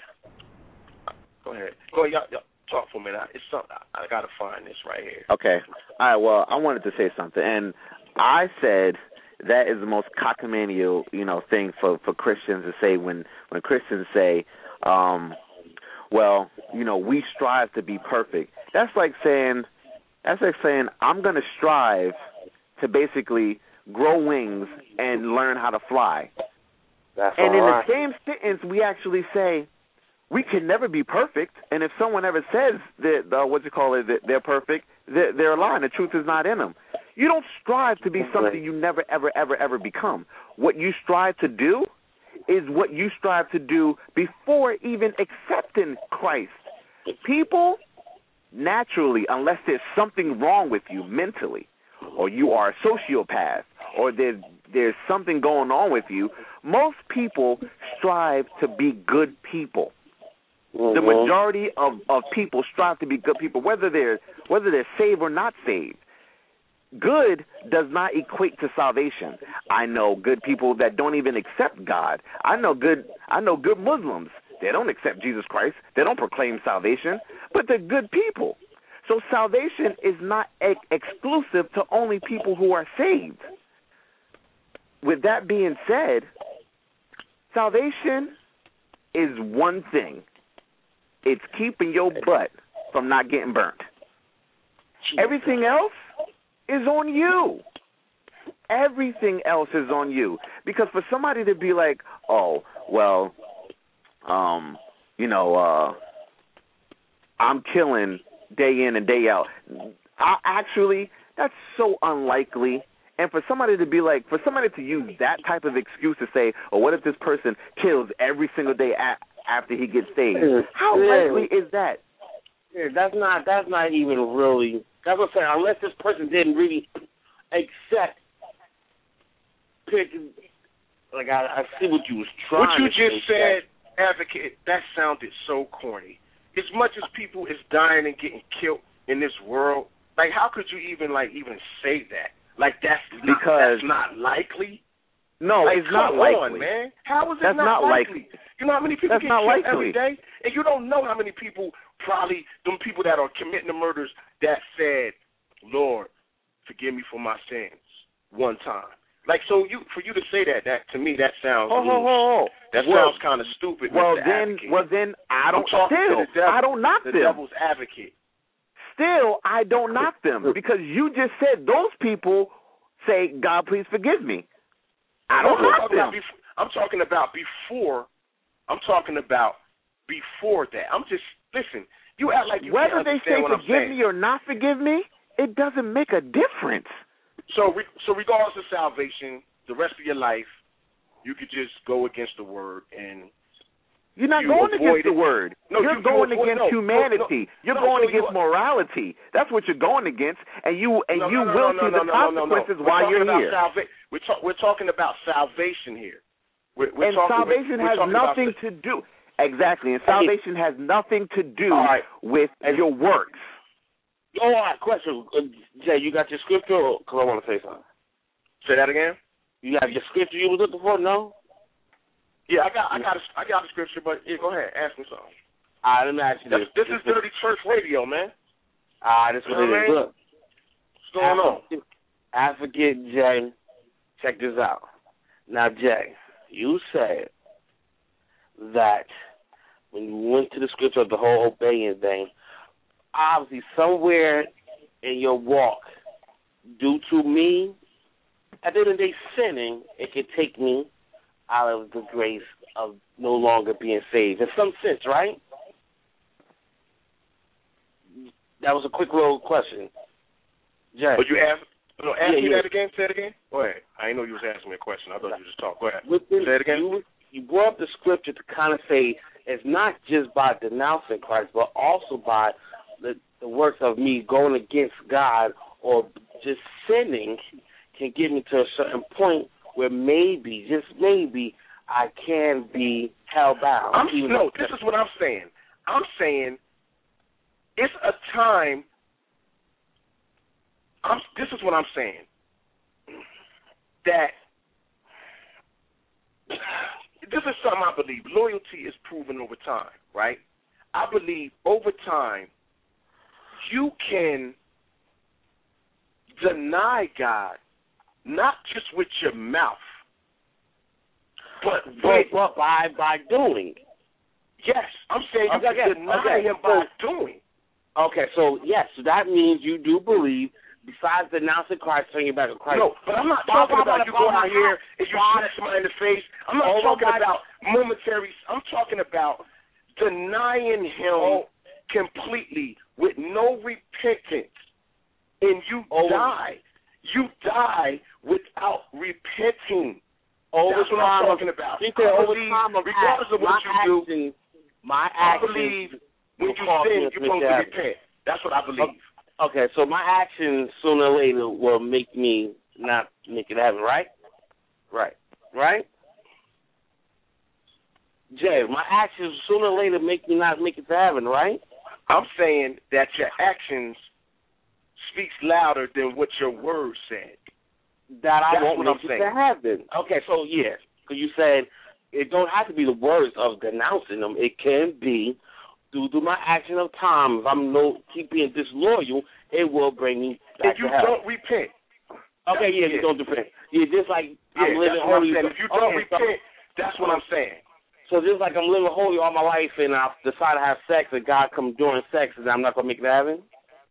Go ahead. Y'all talk for a minute. It's something. I got to find this right here. Okay. All right, well, I wanted to say something, and I said that is the most cockamamie, thing for Christians to say when Christians say, well, we strive to be perfect. That's like saying I'm going to strive to basically grow wings and learn how to fly. And in the same sentence, we actually say we can never be perfect. And if someone ever says that they're perfect, they're lying. The truth is not in them. You don't strive to be something you never, ever, ever, ever become. What you strive to do is what you strive to do before even accepting Christ. People, naturally, unless there's something wrong with you mentally, or you are a sociopath, or there's something going on with you, most people strive to be good people. Mm-hmm. The majority of people strive to be good people, whether they're saved or not saved. good does not equate to salvation. I know good people that don't even accept God. I know good Muslims. They don't accept Jesus Christ. They don't proclaim salvation, but they're good people. So salvation is not exclusive to only people who are saved. With that being said, salvation is one thing. It's keeping your butt from not getting burnt. Everything else is on you. Everything else is on you. Because for somebody to be like, oh, well, I'm killing day in and day out. Actually, that's so unlikely. And for somebody to be like, for somebody to use that type of excuse to say, oh, what if this person kills every single day after he gets saved? How likely is that? Yeah, that's not even really. That's what I'm saying. Unless this person didn't really accept. Like I see what you was trying. What you to just said, advocate. That sounded so corny. As much as people is dying and getting killed in this world, like how could you even say that? Like that's not likely. No, like, it's not likely. On, man. How is it that's not likely? You know how many people that's get killed every day, and you don't know how many people probably them people that are committing the murders that said, "Lord, forgive me for my sins," one time. Like so, for you to say that to me that sounds sounds kind of stupid. Well then I don't I don't knock them. The devil's advocate. Still, I don't knock them because you just said those people say, "God, please forgive me." I don't knock them. I'm talking about before. I'm talking about before that. I'm just listen. You act like you whether can't they say what forgive me or not forgive me, it doesn't make a difference. So regardless of salvation, the rest of your life, you could just go against the word and. You're not going against the word. No, you're going against humanity. You're going against morality. That's what you're going against, and you will see the consequences while you're here. We're talking about salvation here. Salvation has nothing to do. Exactly, and salvation has nothing to do with your works. All right, question. Jay, you got your scripture? Because I want to say something. Say that again? You have your scripture you were looking for? No? Yeah, I got a scripture, but yeah, go ahead, ask me something. All right, let me ask you this. This is Dirty Church Radio, man. All right, this is what it is. Look, what's going on? Advocate Jay, check this out. Now, Jay, you said that when you went to the scripture of the whole obeying thing, obviously somewhere in your walk, due to me, at the end of the day, sinning, it could take me out of the grace of no longer being saved. In some sense, right? That was a quick little question. Jay. But you asked me that again? Say it again? Go ahead. I didn't know you was asking me a question. I thought you just talked. Go ahead. Say it again? You brought up the scripture to kind of say it's not just by denouncing Christ, but also by the works of me going against God or just sinning can get me to a certain point where maybe, just maybe, I can be held bound. This is what I'm saying. I'm saying it's a time. This is what I'm saying. That this is something I believe. Loyalty is proven over time, right? I believe over time you can deny God, not just with your mouth, but by doing. Yes, I'm saying you can deny Him by doing. Okay, so yes, so that means you do believe, besides denouncing Christ, turning back to Christ. No, but I'm not talking about you going out here and you shoot somebody in the face. I'm not talking about momentary. I'm talking about denying Him completely with no repentance, and you die. You die without repenting. That's what I'm talking about. Regardless of what you do, I believe when you sin, you're supposed to repent. That's what I believe. Okay, so my actions sooner or later will make me not make it happen, right? Right? Jay, my actions sooner or later make me not make it to heaven, right? I'm saying that your actions speaks louder than what your word said. That I That's won't what make I'm it saying. to heaven. Okay, so yes, because you said it don't have to be the words of denouncing them. It can be through my action of time. If I'm keep being disloyal, it will bring me back If you to hell. don't repent. Okay, yeah, you don't repent. Yeah, just like I'm living that's what holy. I'm saying. If you don't repent, that's what I'm saying. So just like I'm living holy all my life and I decide to have sex and God comes during sex and I'm not going to make it to heaven?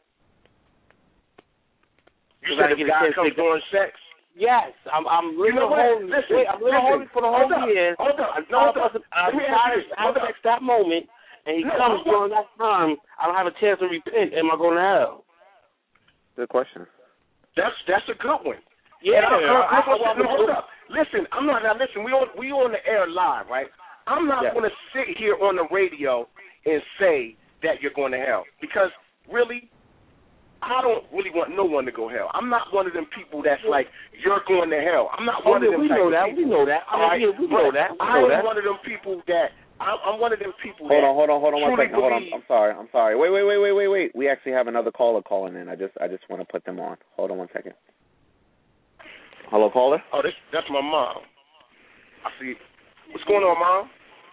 You said if God comes during sex? Yes, I'm living holy. Listen, I'm living holy for the whole year. Hold on. I decide to have sex that moment and he comes during that time. I don't have a chance to repent. Am I going to hell? Good question. That's a good one. Yeah. Hold up. Listen, I'm not. Now listen, we on the air live, right? I'm not going to sit here on the radio and say that you're going to hell because really, I don't really want no one to go hell. I'm not one of them people that's like you're going to hell. I'm not one of them. We know that. We know that. I am one of them people that. I'm one of them people. Hold on 1 second. Hold on. I'm sorry. Wait. We actually have another caller calling in. I just want to put them on. Hold on 1 second. Hello, caller. Oh, that's my mom. I see. What's going on, Mom?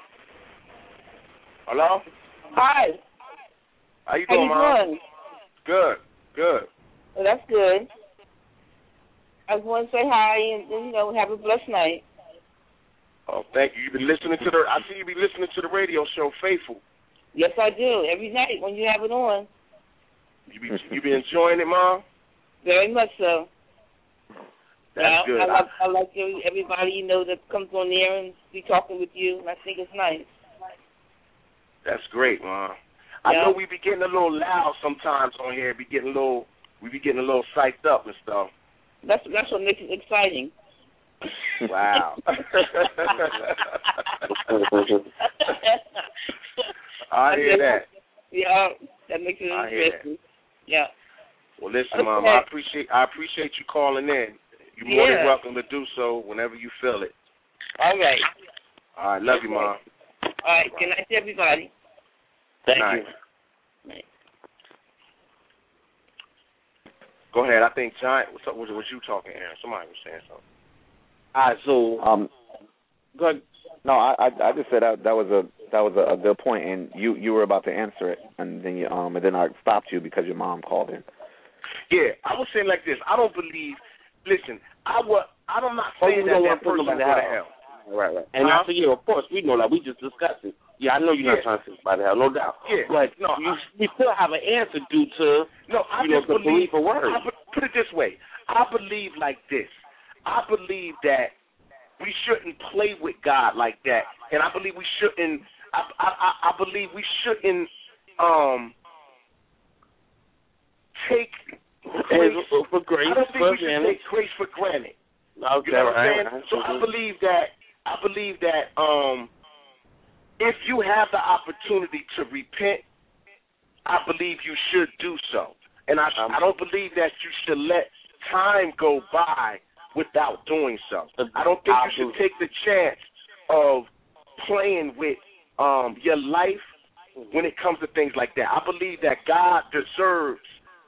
Hello? Hi. How you doing, Mom? Doing? Good. Well, that's good. I just want to say hi and have a blessed night. Oh, thank you. You've been listening to I see you be listening to the radio show, Faithful. Yes, I do. Every night when you have it on. You be enjoying it, Mom? Very much so. That's good. I like everybody that comes on there and be talking with you. And I think it's nice. That's great, Mom. Yeah. I know we be getting a little loud sometimes on here. We be getting a little psyched up and stuff. That's what makes it exciting. Wow. I hear that. Yeah, that makes it interesting. Yeah. Well, listen, Mom, I appreciate you calling in. You're more than welcome to do so whenever you feel it. All right. All right, love you, Mom. All right, good night to everybody. Thank you. Night. Go ahead. I think Giant. Was you talking, Aaron? Somebody was saying something. All right, so go ahead. No, I just said that was a good point, and you were about to answer it, and then and then I stopped you because your mom called in. Yeah, I was saying like this. I don't believe. Listen, I'm not saying that person will go to hell. Right. And after of course, we know that. We just discussed it. Yeah, I know you're not trying to say about hell, no doubt. Yeah. But we still have an answer due to the belief of words. Put it this way. I believe like this. I believe that we shouldn't play with God like that, and I believe we shouldn't. I believe we shouldn't take grace for granted. I don't think we should take grace for granted. Okay, you know what I'm saying? So I believe that if you have the opportunity to repent, I believe you should do so. And I don't believe that you should let time go by without doing so. I don't think you should take the chance of playing with your life when it comes to things like that. I believe that God deserves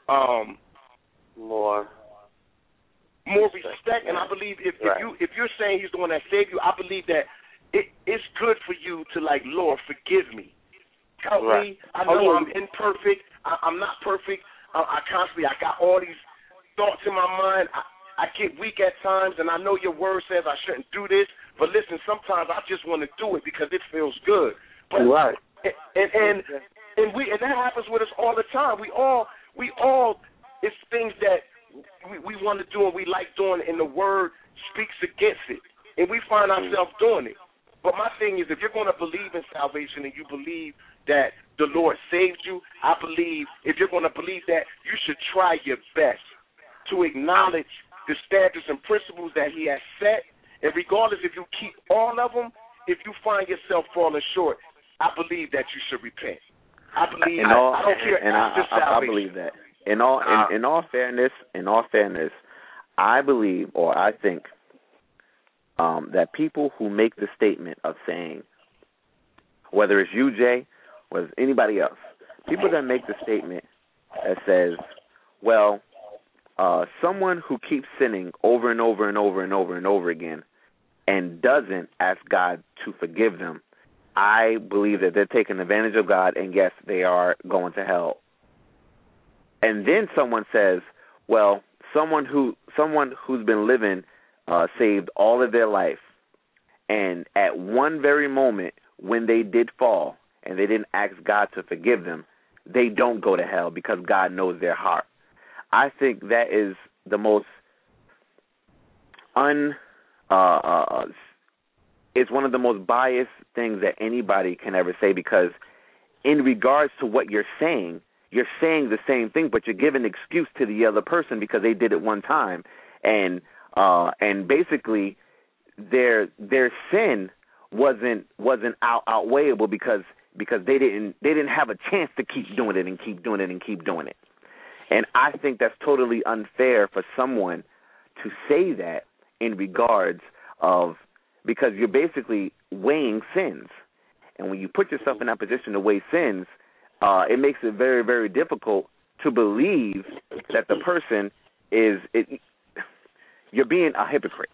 more respect, and I believe if you're saying He's the one that saved you, I believe that it's good for you to Lord, forgive me, help me. I know I'm imperfect. I'm not perfect. I got all these thoughts in my mind. I get weak at times, and I know Your word says I shouldn't do this. But listen, sometimes I just want to do it because it feels good. But and that happens with us all the time. We all it's things that we want to do and we like doing, and the word speaks against it, and we find ourselves doing it. But my thing is, if you're going to believe in salvation and you believe that the Lord saved you, I believe if you're going to believe that, you should try your best to acknowledge the standards and principles that He has set. And regardless if you keep all of them, if you find yourself falling short, I believe that you should repent. I believe. I don't care after salvation. I believe that. In all fairness, I believe, or I think, that people who make the statement of saying, whether it's you, Jay, or it's anybody else, people that make the statement that says, well, someone who keeps sinning over and over and over and over and over again and doesn't ask God to forgive them, I believe that they're taking advantage of God, and yes, they are going to hell. And then someone says, well, someone who's been living saved all of their life, and at one very moment when they did fall and they didn't ask God to forgive them, they don't go to hell because God knows their heart. I think that is the most it's one of the most biased things that anybody can ever say, because in regards to what you're saying the same thing, but you're giving an excuse to the other person because they did it one time, and basically their sin wasn't outweighable because they didn't have a chance to keep doing it and keep doing it and keep doing it. And I think that's totally unfair for someone to say that in regards of, because you're basically weighing sins. And when you put yourself in that position to weigh sins, it makes it very, very difficult to believe that the person you're being a hypocrite.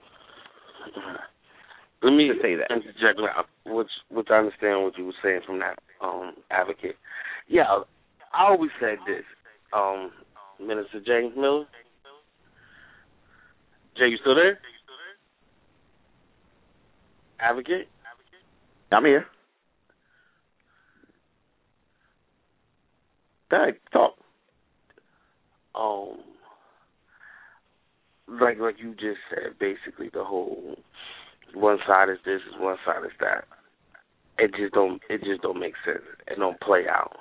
Let me say that. Interject, which I understand what you were saying from that advocate. Yeah, I always said this. Minister James Miller? Jay, you still there? Advocate? I'm here. Go ahead, talk. Like you just said, basically the whole one side is this, is one side is that. It just don't make sense. It don't play out.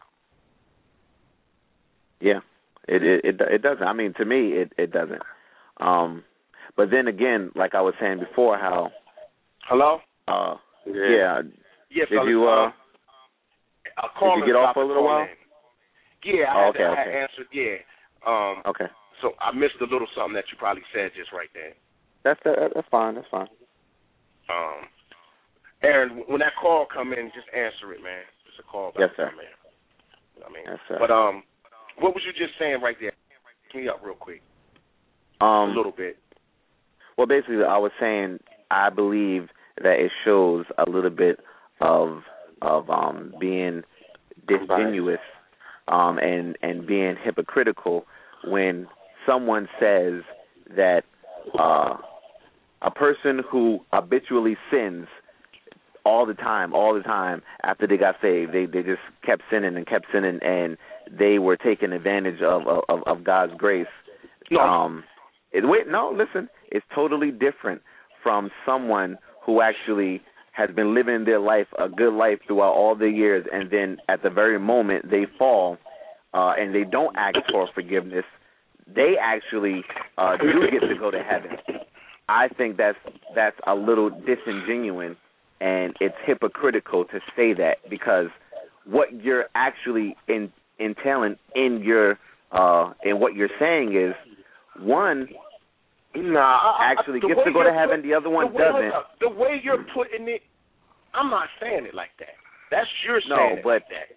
Yeah, it doesn't. I mean, to me, it doesn't. But then again, like I was saying before, how. Hello. Yeah. Yes. Did you did you get off for a little while? Yeah, I had answered. Yeah. Okay. So I missed a little something that you probably said just right there. That's fine. That's fine. Aaron, when that call come in, just answer it, man. Just a call back. Yes, sir. Come in. You know what I mean? Yes, sir. But what was you just saying right there? Give me up real quick. A little bit. Well, basically, I was saying I believe that it shows a little bit of being disingenuous and being hypocritical when someone says that a person who habitually sins all the time after they got saved, they just kept sinning, and they were taking advantage of God's grace. No. Listen, it's totally different from someone who actually has been living their life, a good life throughout all the years, and then at the very moment they fall and they don't ask for forgiveness, they actually do get to go to heaven. I think that's a little disingenuous, and it's hypocritical to say that, because what you're actually entailing in your in what you're saying is one actually gets to go to heaven, the other one doesn't. The way you're putting it, I'm not saying it like that. That's your saying it like that.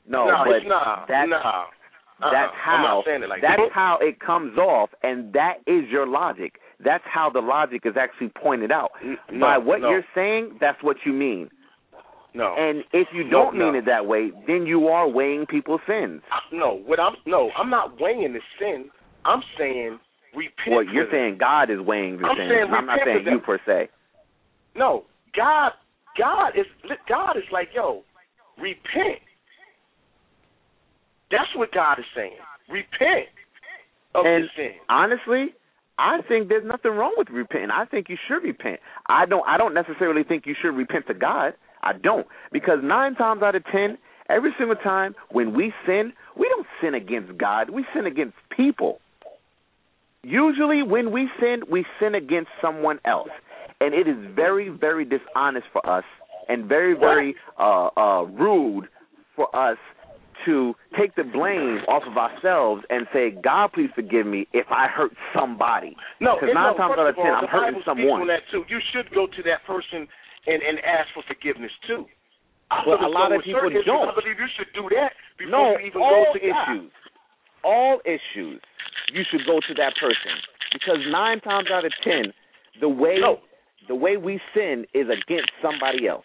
That's how how it comes off, and that is your logic. That's how the logic is actually pointed out. By what you're saying, that's what you mean. No. And if you don't mean it that way, then you are weighing people's sins. I'm not weighing the sin. I'm saying repent. Well, you're saying God is weighing the sins. I'm not saying you per se. No, God is like, yo, repent. That's what God is saying. Repent of the sin. Honestly, I think there's nothing wrong with repenting. I think you should repent. I don't necessarily think you should repent to God. I don't. Because 9 times out of 10, every single time when we sin, we don't sin against God. We sin against people. Usually when we sin against someone else. And it is very, very dishonest for us and very, very rude for us to take the blame off of ourselves and say, God, please forgive me if I hurt somebody. No, because 9 times out of 10, I'm hurting someone. That too. You should go to that person and ask for forgiveness too. Well, a lot of people don't. I believe you should do that before you even go to God. All issues you should go to that person. Because 9 times out of 10, the way we sin is against somebody else.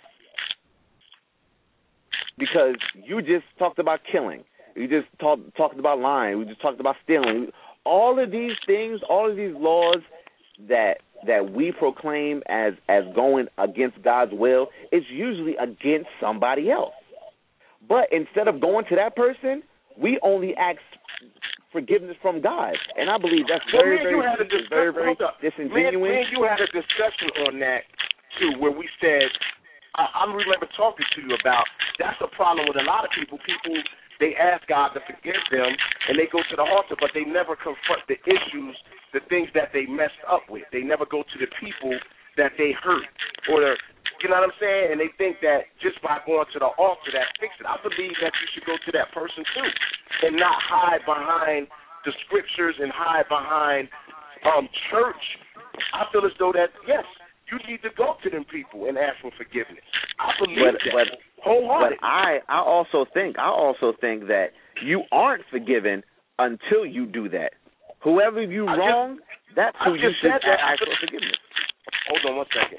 Because you just talked about killing. You just talked about lying. We just talked about stealing. All of these things, all of these laws that we proclaim as going against God's will, it's usually against somebody else. But instead of going to that person, we only ask forgiveness from God. And I believe that's very disingenuous. Me and you had a discussion on that, too, where we said, I remember talking to you about, that's a problem with a lot of people. People, they ask God to forgive them, and they go to the altar, but they never confront the issues, the things that they messed up with. They never go to the people that they hurt, or you know what I'm saying? And they think that just by going to the altar that fixes it. I believe that you should go to that person too, and not hide behind the scriptures and hide behind church. I feel as though that, yes, you need to go to them people and ask for forgiveness. I believe that wholeheartedly. But I also think that you aren't forgiven until you do that. Whoever you wrong, that's who you should ask for forgiveness. Hold on 1 second.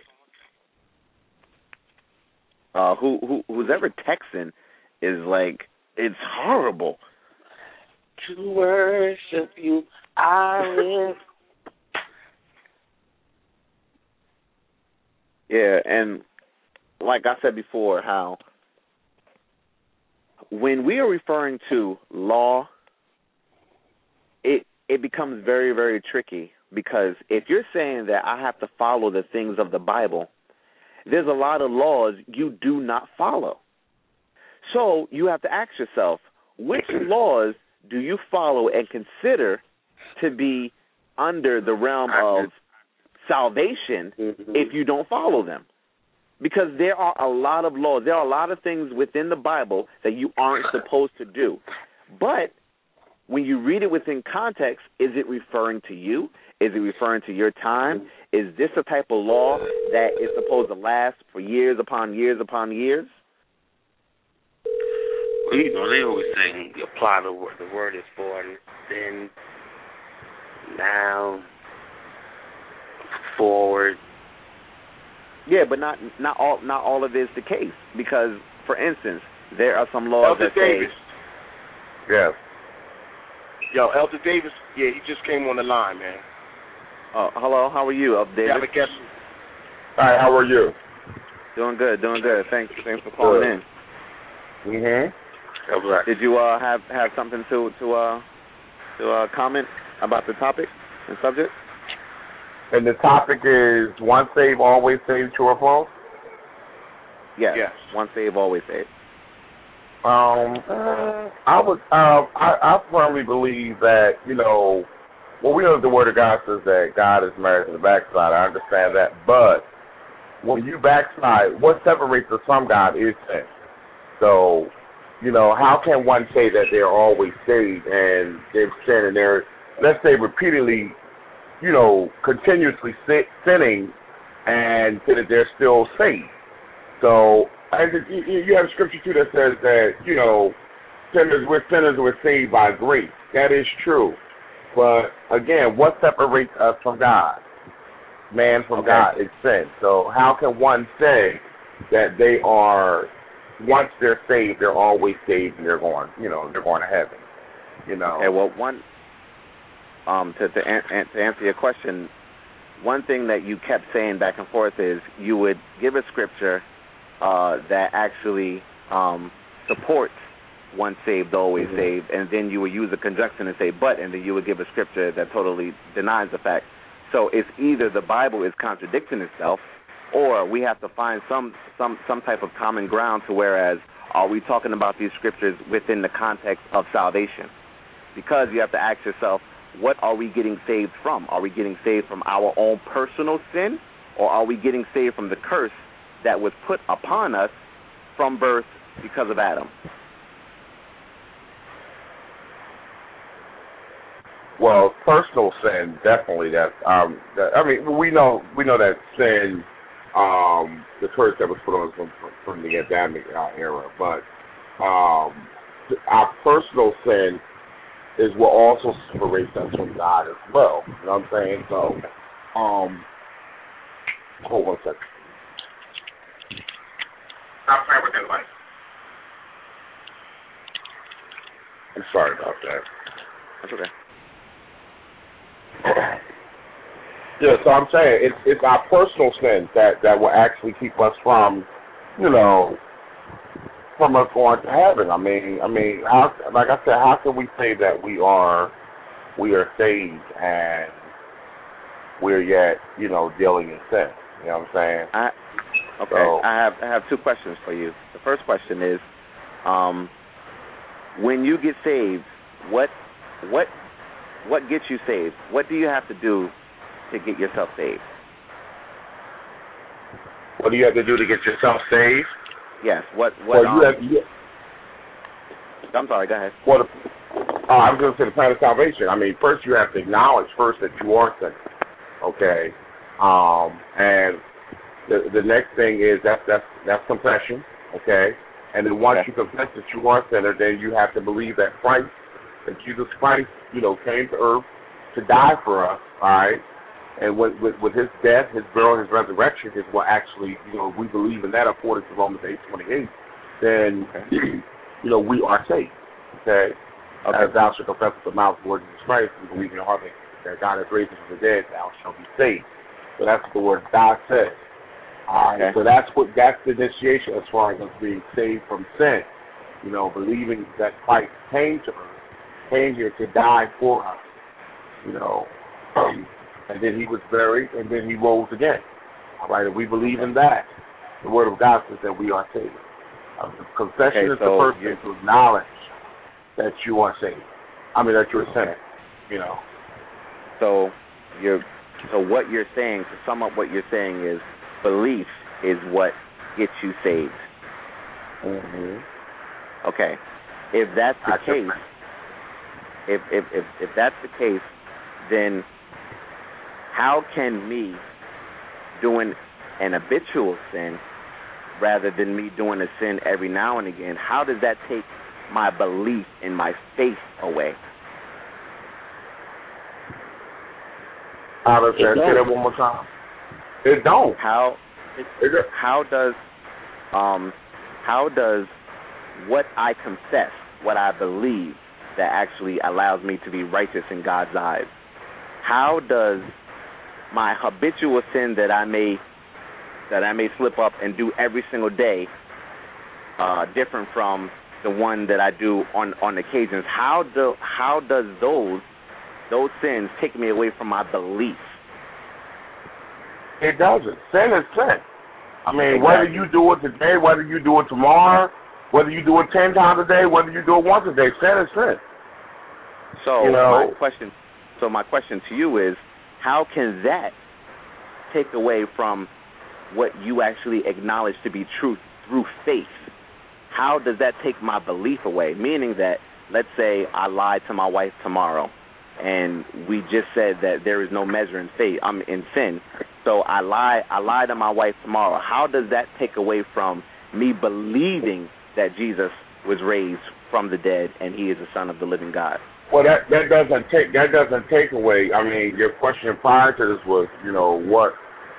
Who's ever texting is like, it's horrible. To worship you, I live. Yeah, and like I said before, how when we are referring to law, it becomes very, very tricky, because if you're saying that I have to follow the things of the Bible, there's a lot of laws you do not follow. So you have to ask yourself, which laws do you follow and consider to be under the realm of salvation if you don't follow them? Because there are a lot of laws. There are a lot of things within the Bible that you aren't supposed to do. But when you read it within context, is it referring to you? Is it referring to your time? Is this a type of law that is supposed to last for years upon years upon years? Well, you know, they always say apply the word is born, then, now, forward. Yeah, but not all of it is the case, because, for instance, there are some laws Elder that Davis. say... Yes. Yo, Elder Davis, yeah, he just came on the line, man. Hello, how are you, Elder Davis? Yeah, I guess. Hi, how are you? Doing good. Thanks for calling in. Mm-hmm. Did you have something to comment about the topic and subject? And the topic is once saved, always saved, true or false? Yes. Once saved, always saved. I firmly believe that, we know that the Word of God says that God is married to the backslider. I understand that. But when you backslide, what separates us from God is sin. So, how can one say that they're always saved and they've sinned and they're, let's say, repeatedly, continuously sinning and say that they're still saved? So, you have scripture, too, that says that, sinners were saved by grace. That is true. But, again, what separates us from God? Man from God is sin. So how can one say that they are, once they're saved, they're always saved and they're going to heaven? Okay, well, to answer your question, one thing that you kept saying back and forth is you would give a scripture that actually supports once saved, always saved, and then you would use a conjunction and say but, and then you would give a scripture that totally denies the fact. So it's either the Bible is contradicting itself, or we have to find some type of common ground to whereas are we talking about these scriptures within the context of salvation? Because you have to ask yourself, what are we getting saved from? Are we getting saved from our own personal sin, or are we getting saved from the curse that was put upon us from birth because of Adam? Well, personal sin, definitely. We know that sin, the curse that was put on us from the Adamic era. But our personal sin is what also separates us from God as well. You know what I'm saying? So, hold 1 second. Stop playing with that light. I'm sorry about that. That's okay. Yeah, so I'm saying it's our personal sins that will actually keep us from, from us going to heaven. I mean, how, like I said, how can we say that we are saved and we're yet, dealing in sin? You know what I'm saying? I have two questions for you. The first question is, when you get saved, what gets you saved? What do you have to do to get yourself saved? What do you have to do to get yourself saved? Yes. I'm sorry. Go ahead. I was going to say the plan of salvation. I mean, first you have to acknowledge first that you are sinner. Okay. And the next thing is that's confession. Okay. And then once you confess that you are sinner, then you have to believe that Jesus Christ, came to earth to die for us. All right. And with his death, his burial, his resurrection is what actually, we believe in that according to Romans 8:28, then, we are saved. Okay? As thou shalt confess with the mouth the Lord Jesus Christ and believe in your heart that God has raised him from the dead, thou shalt be saved. So that's what the word God says. All right? So that's the initiation as far as us being saved from sin. Believing that Christ came to earth, came here to die for us. And then he was buried, and then he rose again. All right, and we believe in that. The Word of God says that we are saved. Confession is the first thing to acknowledge that you are saved. That you're a sinner. So what you're saying, to sum up what you're saying, is belief is what gets you saved. Mm-hmm. Okay. If that's the case, if that's the case, then how can me doing an habitual sin rather than me doing a sin every now and again, how does that take my belief and my faith away? Say that one more time. It don't. How does what I confess, what I believe, that actually allows me to be righteous in God's eyes, how does my habitual sin that I may slip up and do every single day, different from the one that I do on occasions, how does those sins take me away from my belief? It doesn't. Sin is sin. Whether you do it today, whether you do it tomorrow, whether you do it 10 times a day, whether you do it once a day, sin is sin. So my question to you is, how can that take away from what you actually acknowledge to be truth through faith? How does that take my belief away? Meaning that, let's say I lied to my wife tomorrow, and we just said that there is no measure in faith. I'm in sin. So I lie to my wife tomorrow. How does that take away from me believing that Jesus was raised from the dead and he is the Son of the living God? Well, that doesn't take away. Your question prior to this was, what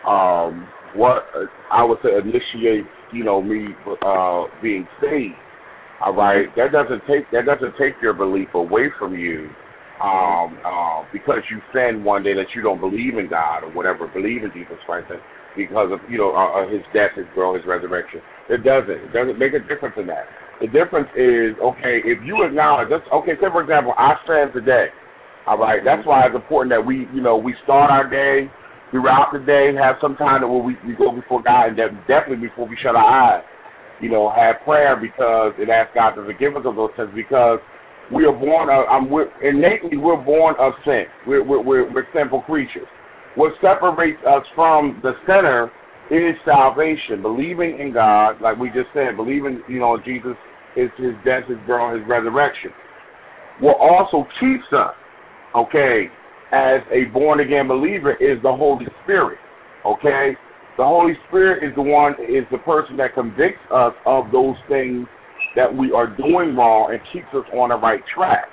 I would say initiates, me being saved. All right, that doesn't take your belief away from you, because you sinned one day that you don't believe in God or whatever, believe in Jesus Christ, because of his death, his burial, his resurrection. It doesn't make a difference in that. The difference is, if you acknowledge, say for example, I stand today, all right, that's why it's important that we start our day, throughout the day, have some time where we go before God, and definitely before we shut our eyes, have prayer, because it asks God to forgive us of those sins, because we are born innately we're born of sin. We're sinful creatures. What separates us from the sinner is salvation, believing in God, like we just said, believing, Jesus, his death, his burial, his resurrection. What also keeps us, as a born-again believer is the Holy Spirit, The Holy Spirit is the person that convicts us of those things that we are doing wrong and keeps us on the right track.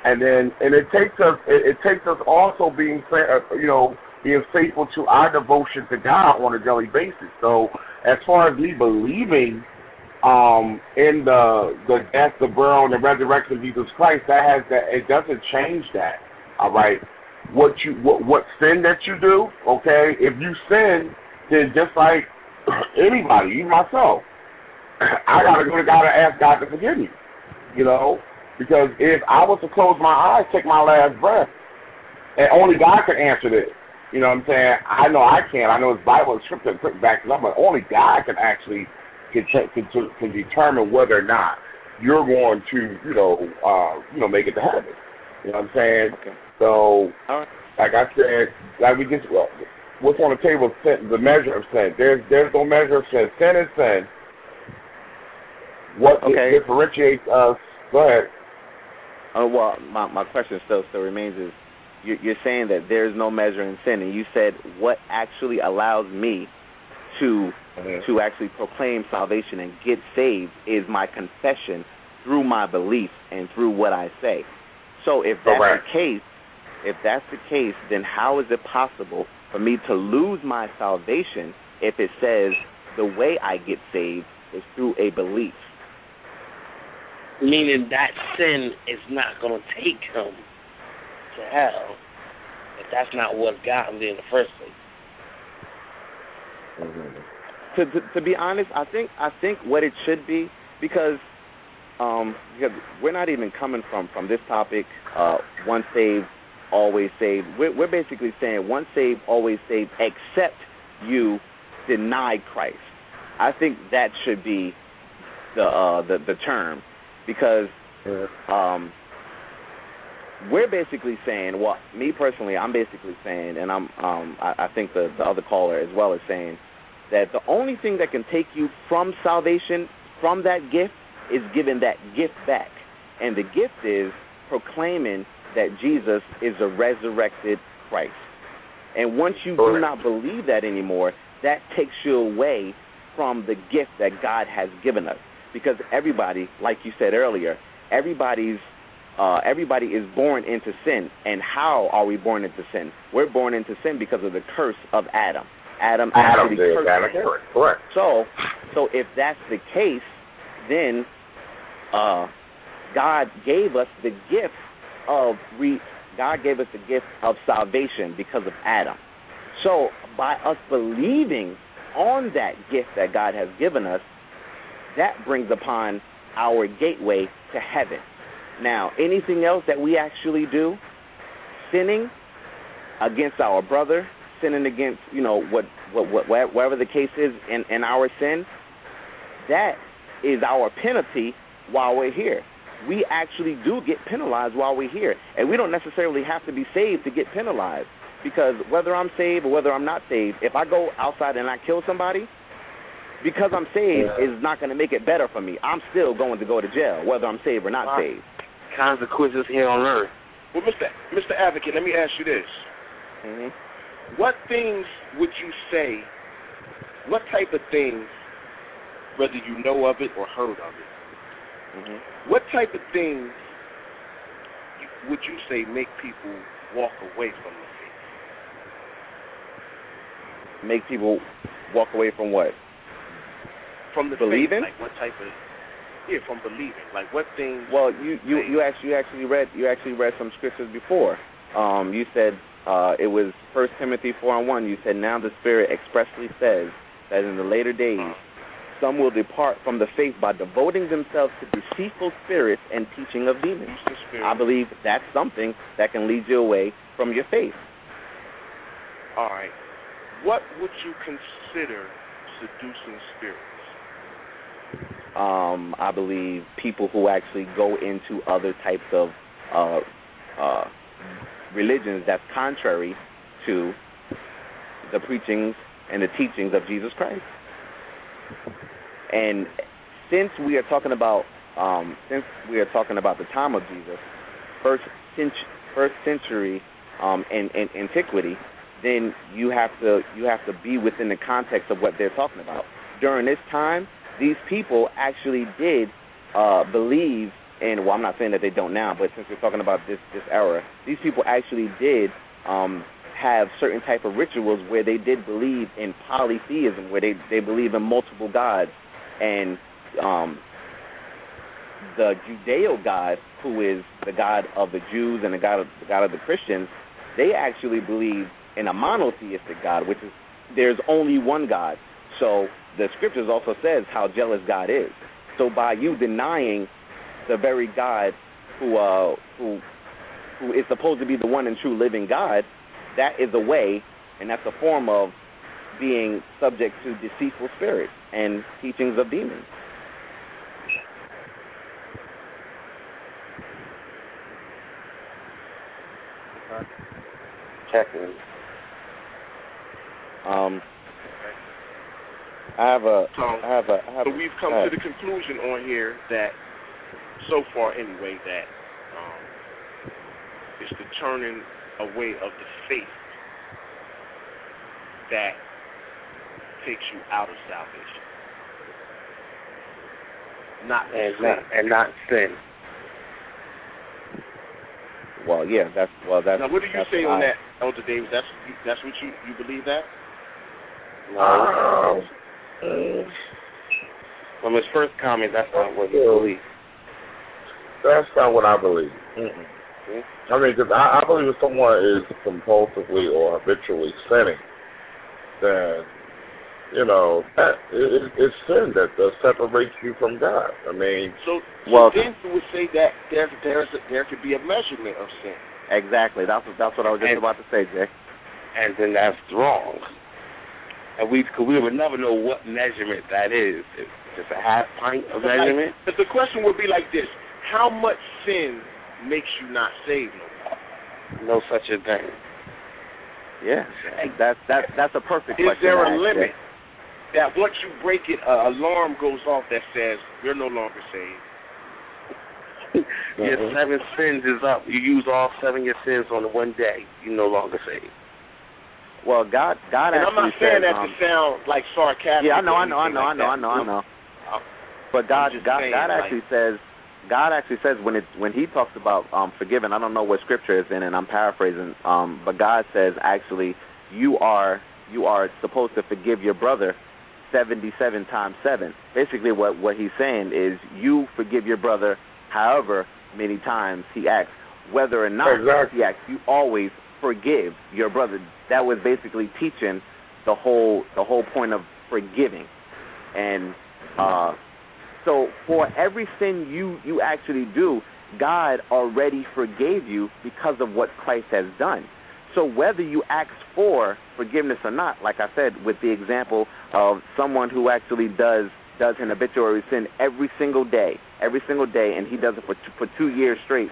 and it takes us also being being faithful to our devotion to God on a daily basis. So as far as me believing in the death, the burial, and the resurrection of Jesus Christ, it doesn't change that. All right. What sin that you do, okay? If you sin, then just like anybody, even myself, I gotta go to God and ask God to forgive me. Because if I was to close my eyes, take my last breath, and only God can answer this. You know what I'm saying? I know I can't. I know His Bible and Scripture backs it up, but only God can actually can determine whether or not you're going to, make it to heaven. You know what I'm saying? Okay. So, like I said, what's on the table is sin, the measure of sin. There's no measure of sin. Sin is sin. What differentiates us? Go ahead. Well, my question still remains is, you're saying that there's no measure in sin, and you said what actually allows me to actually proclaim salvation and get saved is my confession through my belief and through what I say. So if that's the case, then how is it possible for me to lose my salvation if it says the way I get saved is through a belief? Meaning that sin is not going to take him to hell if that's not what got him there in the first place. To be honest, I think what it should be, because we're not even coming from this topic, once saved, always saved. We're basically saying once saved, always saved, except you deny Christ. I think that should be the term, because we're basically saying, well, me personally, I'm basically saying, and I think the other caller as well is saying, that the only thing that can take you from salvation, from that gift, is giving that gift back. And the gift is proclaiming that Jesus is a resurrected Christ. And once you do not believe that anymore, that takes you away from the gift that God has given us. Because everybody, like you said earlier, everybody is born into sin. And how are we born into sin? We're born into sin because of the curse of Adam. Adam actually cursed us. Correct. So if that's the case, then God gave us the gift of salvation because of Adam. So by us believing on that gift that God has given us, that brings upon our gateway to heaven. Now, anything else that we actually do, sinning against our brother, sinning against, whatever the case is in our sin, that is our penalty while we're here. We actually do get penalized while we're here. And we don't necessarily have to be saved to get penalized, because whether I'm saved or whether I'm not saved, if I go outside and I kill somebody, because I'm saved is not going to make it better for me. I'm still going to go to jail, whether I'm saved or not saved. Consequences here on earth. Well, Mr. Advocate, let me ask you this. Mm-hmm. What things would you say, what type of things, whether you know of it or heard of it, what type of things would you say make people walk away from the faith? Make people walk away from what? From the believing? Faith, like what type of? Yeah, from believing. Like what things? Well, you actually read some scriptures before. You said it was 1 Timothy 4:1. You said, now the Spirit expressly says that in the later days some will depart from the faith by devoting themselves to deceitful spirits and teaching of demons. I believe that's something that can lead you away from your faith. All right. What would you consider seducing spirits? I believe people who actually go into other types of religions that's contrary to the preachings and the teachings of Jesus Christ. And since we are talking about the time of Jesus, first century in antiquity, then you have to be within the context of what they're talking about. During this time, these people actually did believe and well, I'm not saying that they don't now, but since we're talking about this era, these people actually did have certain type of rituals where they did believe in polytheism, where they believe in multiple gods, and the Judeo God, who is the God of the Jews and the God of the Christians, they actually believe in a monotheistic God, which is there's only one God. So the scriptures also says how jealous God is. So by you denying the very God who is supposed to be the one and true living God, that is a way, and that's a form of being subject to deceitful spirits and teachings of demons. Checking. So we've come to the conclusion on here that, so far anyway, that it's the turning away of the faith that takes you out of salvation. Not sin. Well, yeah, that's. Now, what do you say on that, Elder Davis? That's what you believe that? No. From his first comment, that's not what he believes. That's not what I believe. I mean, because I believe if someone is compulsively or habitually sinning, then, that it's sin that separates you from God. I mean, so then you would say that there could be a measurement of sin. Exactly. That's what I was just about to say, Jay. And then that's wrong. And we would never know what measurement that is. It's a half pint of measurement. But the question would be like this: how much sin makes you not saved no more? No such a thing. Yeah, that's a perfect question. Is there a limit that once you break it, an alarm goes off that says you're no longer saved? Your 7 sins is up. You use all 7 of your sins on one day. You're no longer saved. Well, God and actually I'm not saying that to sound like sarcastic. Yeah, I know. But God actually says when He talks about forgiving. I don't know what scripture it's in, and I'm paraphrasing. But God says actually you are supposed to forgive your brother 77 times 7. Basically, what He's saying is you forgive your brother however many times he acts, whether or not he acts. You always forgive your brother. That was basically teaching the whole point of forgiving. And so for every sin you actually do, God already forgave you because of what Christ has done. So whether you ask for forgiveness or not, like I said, with the example of someone who actually does an habitual sin every single day, and he does it for 2 years straight,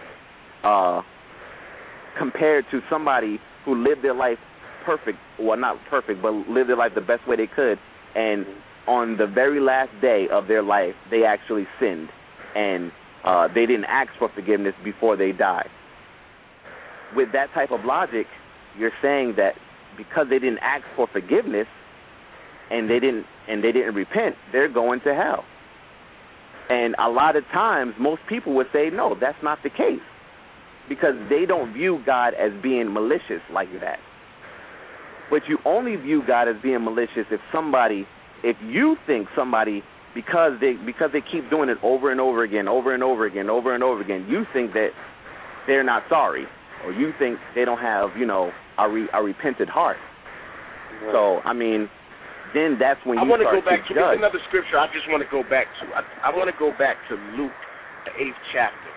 compared to somebody who lived their life perfect, well, not perfect, but lived their life the best way they could, and on the very last day of their life, they actually sinned, and they didn't ask for forgiveness before they died. With that type of logic, you're saying that because they didn't ask for forgiveness and they didn't repent, they're going to hell. And a lot of times, most people would say, no, that's not the case, because they don't view God as being malicious like that. But you only view God as being malicious if you think somebody, because they keep doing it over and over again, you think that they're not sorry, or you think they don't have, a repentant heart. Right. So, I mean, then that's when you start to judge. I want to go back to another scripture I just want to go back to. I want to go back to Luke, the 8th chapter.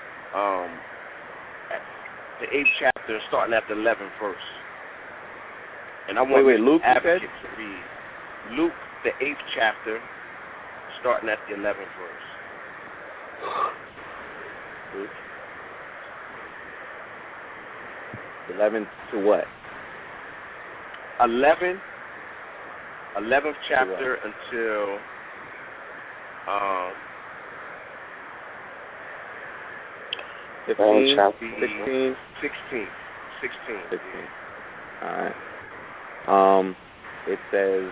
The 8th chapter, starting at the 11th verse. And I want Luke Advocate to read Luke, the 8th chapter, starting at the 11th verse. Luke. 11 to what? 11th chapter until 15, 16. All right. It says,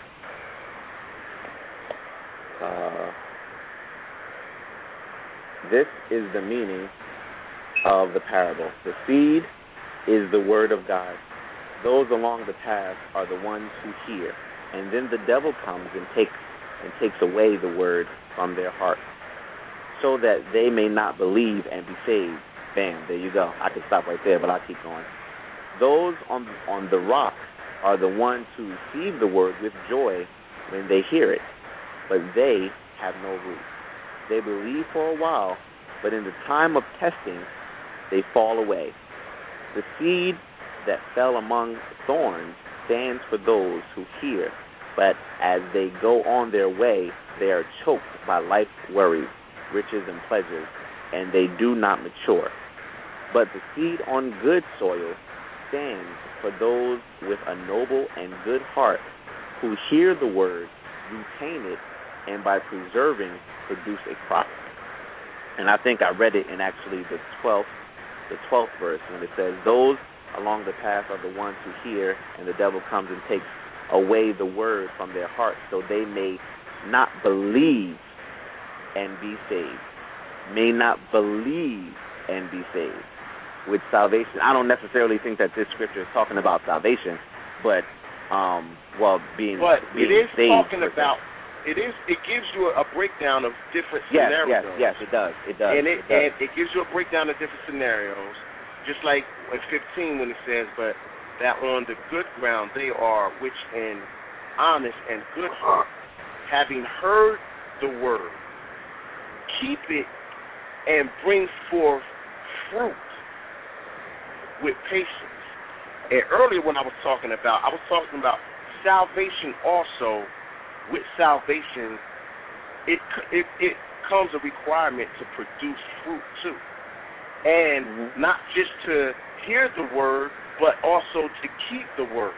This is the meaning of the parable. The seed is the word of God. Those along the path are the ones who hear. And then the devil comes and takes away the word from their heart, so that they may not believe and be saved. Bam, there you go. I could stop right there, but I'll keep going. Those on the rock are the ones who receive the word with joy when they hear it, but they have no root. They believe for a while, but in the time of testing, they fall away. The seed that fell among thorns stands for those who hear, but as they go on their way, they are choked by life's worries, riches, and pleasures, and they do not mature. But the seed on good soil stands for those with a noble and good heart who hear the word, retain it, and by preserving, produce a crop. And I think I read it in actually the 12th verse when it says, those along the path are the ones who hear, and the devil comes and takes away the word from their hearts, so they may not believe and be saved. May not believe and be saved. With salvation, I don't necessarily think that this scripture is talking about salvation, but being it is saved. Talking about it gives you a breakdown of different scenarios. Yes, it does. And it gives you a breakdown of different scenarios, just like in 15 when it says, but that on the good ground they are which in honest and good heart, having heard the word, keep it and bring forth fruit with patience. And earlier when I was talking about salvation also. With salvation, it comes a requirement to produce fruit too. And not just to hear the word, but also to keep the word.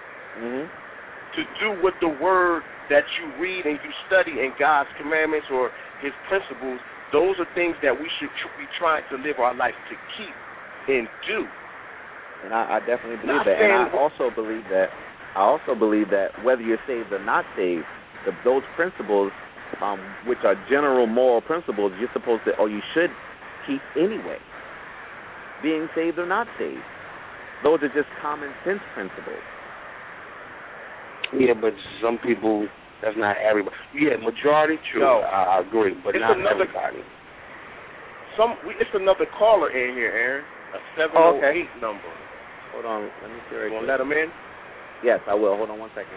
To do with the word that you read and you study in God's commandments or his principles, those are things that we should be trying to live our life to keep and do. And I definitely believe that. And I also believe that whether you're saved or not saved, those principles, which are general moral principles, you're supposed to, or you should keep anyway. Being saved or not saved. Those are just common sense principles. Yeah, but some people, that's not everybody. Yeah, majority, true. No, I agree, but not everybody. It's another caller in here, Aaron. A 708 number. Hold on, let me see. You want to let him in? Yes, I will. Hold on 1 second.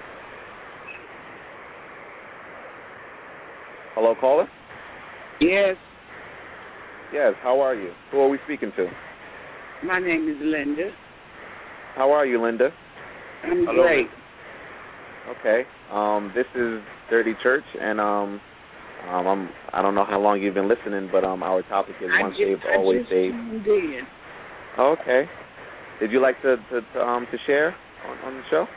Hello, caller? Yes. Yes, how are you? Who are we speaking to? My name is Linda. How are you, Linda? I'm great. Okay. This is Dirty Church, and I don't know how long you've been listening, but our topic is once saved, always saved. Okay. Did you like to share on the show?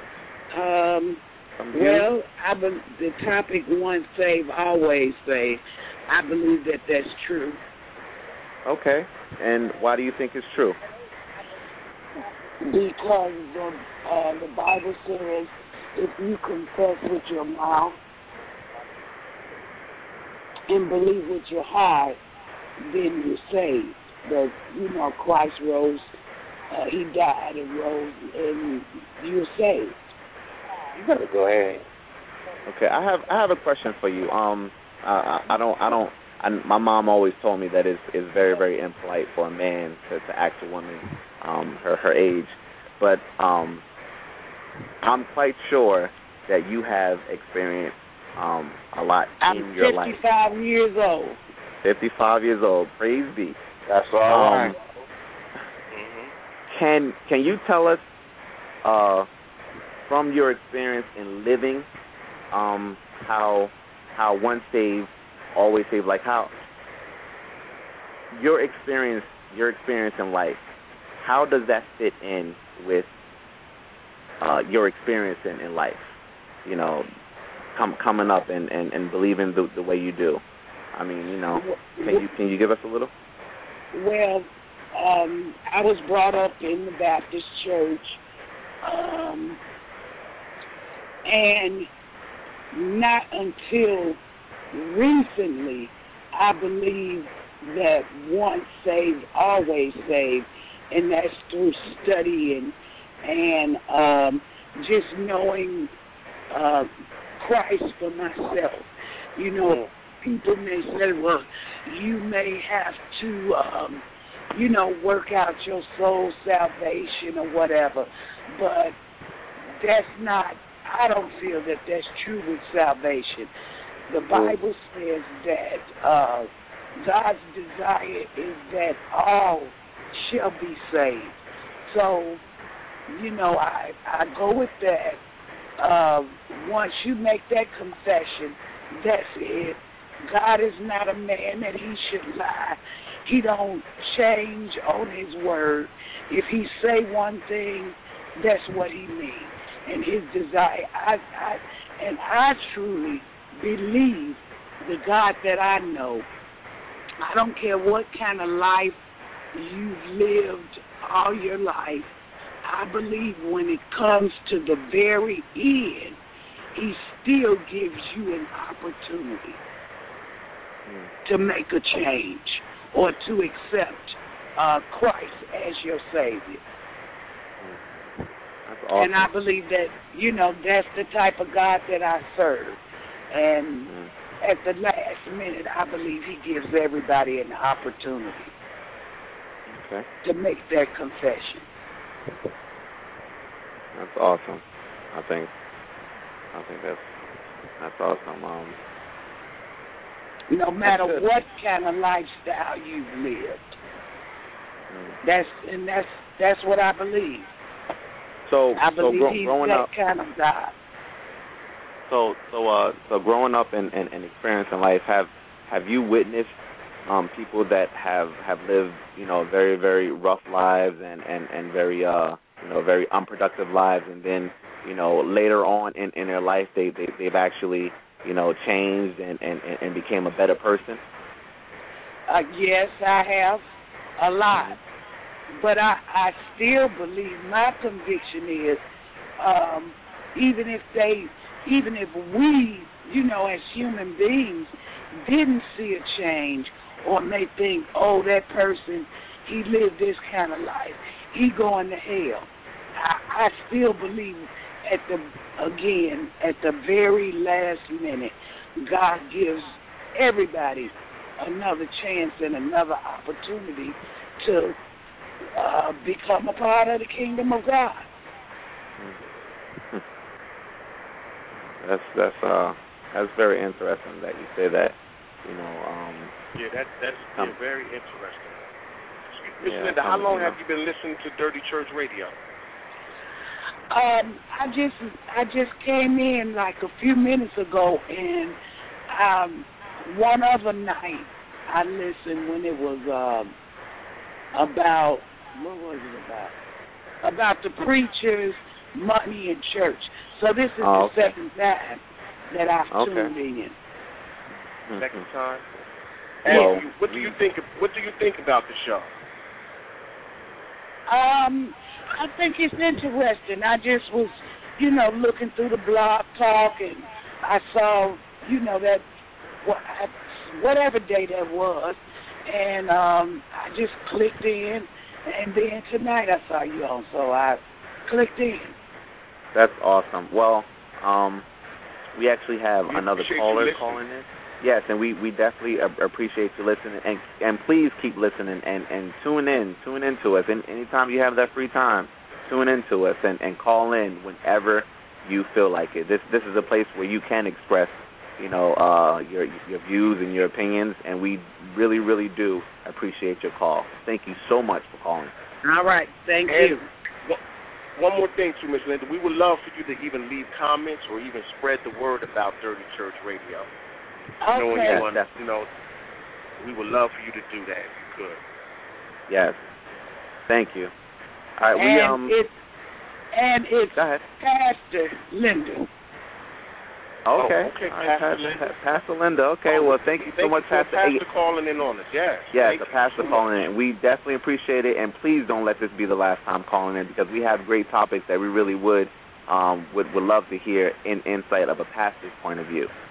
Well, the topic once saved, always saved. I believe that that's true. Okay. And why do you think it's true? Because the Bible says if you confess with your mouth and believe with your heart, then you're saved. But, Christ rose, he died and rose, and you're saved. You gotta go ahead. Okay, I have a question for you. My mom always told me that it's very, very impolite for a man to ask a woman her age, but I'm quite sure that you have experienced a lot in your life. I'm 55 years old. 55 years old. Praise be. That's all right. Can you tell us from your experience in living how once saved, always saved, like how your experience in life, how does that fit in with your experience in life? Coming up and believing the way you do. I mean, can you give us a little? Well, I was brought up in the Baptist church, and not until recently I believe that once saved, always saved, and that's through studying and just knowing Christ for myself. You know, people may say, well, you may have to, work out your soul salvation or whatever, but that's not, I don't feel that that's true with salvation. The Bible says that God's desire is that all shall be saved. So, I go with that. Once you make that confession, that's it. God is not a man that he should lie. He don't change on his word. If he say one thing, that's what he means. And his desire, I truly believe the God that I know. I don't care what kind of life you've lived all your life. I believe when it comes to the very end, he still gives you an opportunity to make a change or to accept Christ as your Savior. That's awesome. And I believe that, that's the type of God that I serve. And at the last minute, I believe he gives everybody an opportunity to make that confession. That's awesome. I think that's awesome. No matter what kind of lifestyle you've lived, that's what I believe. So I believe he's growing that up, kind of God. So growing up and experiencing life, have you witnessed people that have lived, very, very rough lives and very very unproductive lives, and then later on in their life they've actually changed and became a better person? Yes, I have a lot, but I still believe, my conviction is even if we, as human beings, didn't see a change or may think, oh, that person, he lived this kind of life, he going to hell. I still believe at the very last minute, God gives everybody another chance and another opportunity to become a part of the kingdom of God. That's very interesting that you say that. That's very interesting. Ms. Linda, how long have you been listening to Dirty Church Radio? I just came in like a few minutes ago, and one other night I listened when it was about, what was it about? About the preachers, money, and church. So this is the second time that I've tuned in. Second time. And what do you think about the show? I think it's interesting. I just was, looking through the blog talk, and I saw, that whatever day that was, and I just clicked in, and then tonight I saw you on, so I clicked in. That's awesome. Well, we actually have another caller calling in. Yes, and we definitely appreciate you listening, and please keep listening and tune in to us. And anytime you have that free time, tune in to us and call in whenever you feel like it. This is a place where you can express, your views and your opinions, and we really, really do appreciate your call. Thank you so much for calling. All right, thank you. One more thing, too, Ms. Linda. We would love for you to even leave comments or even spread the word about Dirty Church Radio. Okay. We would love for you to do that if you could. Yes. Thank you. All right, it's go ahead. Pastor Linda. Okay. Pastor Linda. Okay. Well, thank you so much, Pastor. Pastor calling in on us. Yes. Yes, the Pastor calling in. We definitely appreciate it, and please don't let this be the last time calling in, because we have great topics that we really would love to hear in insight of a pastor's point of view.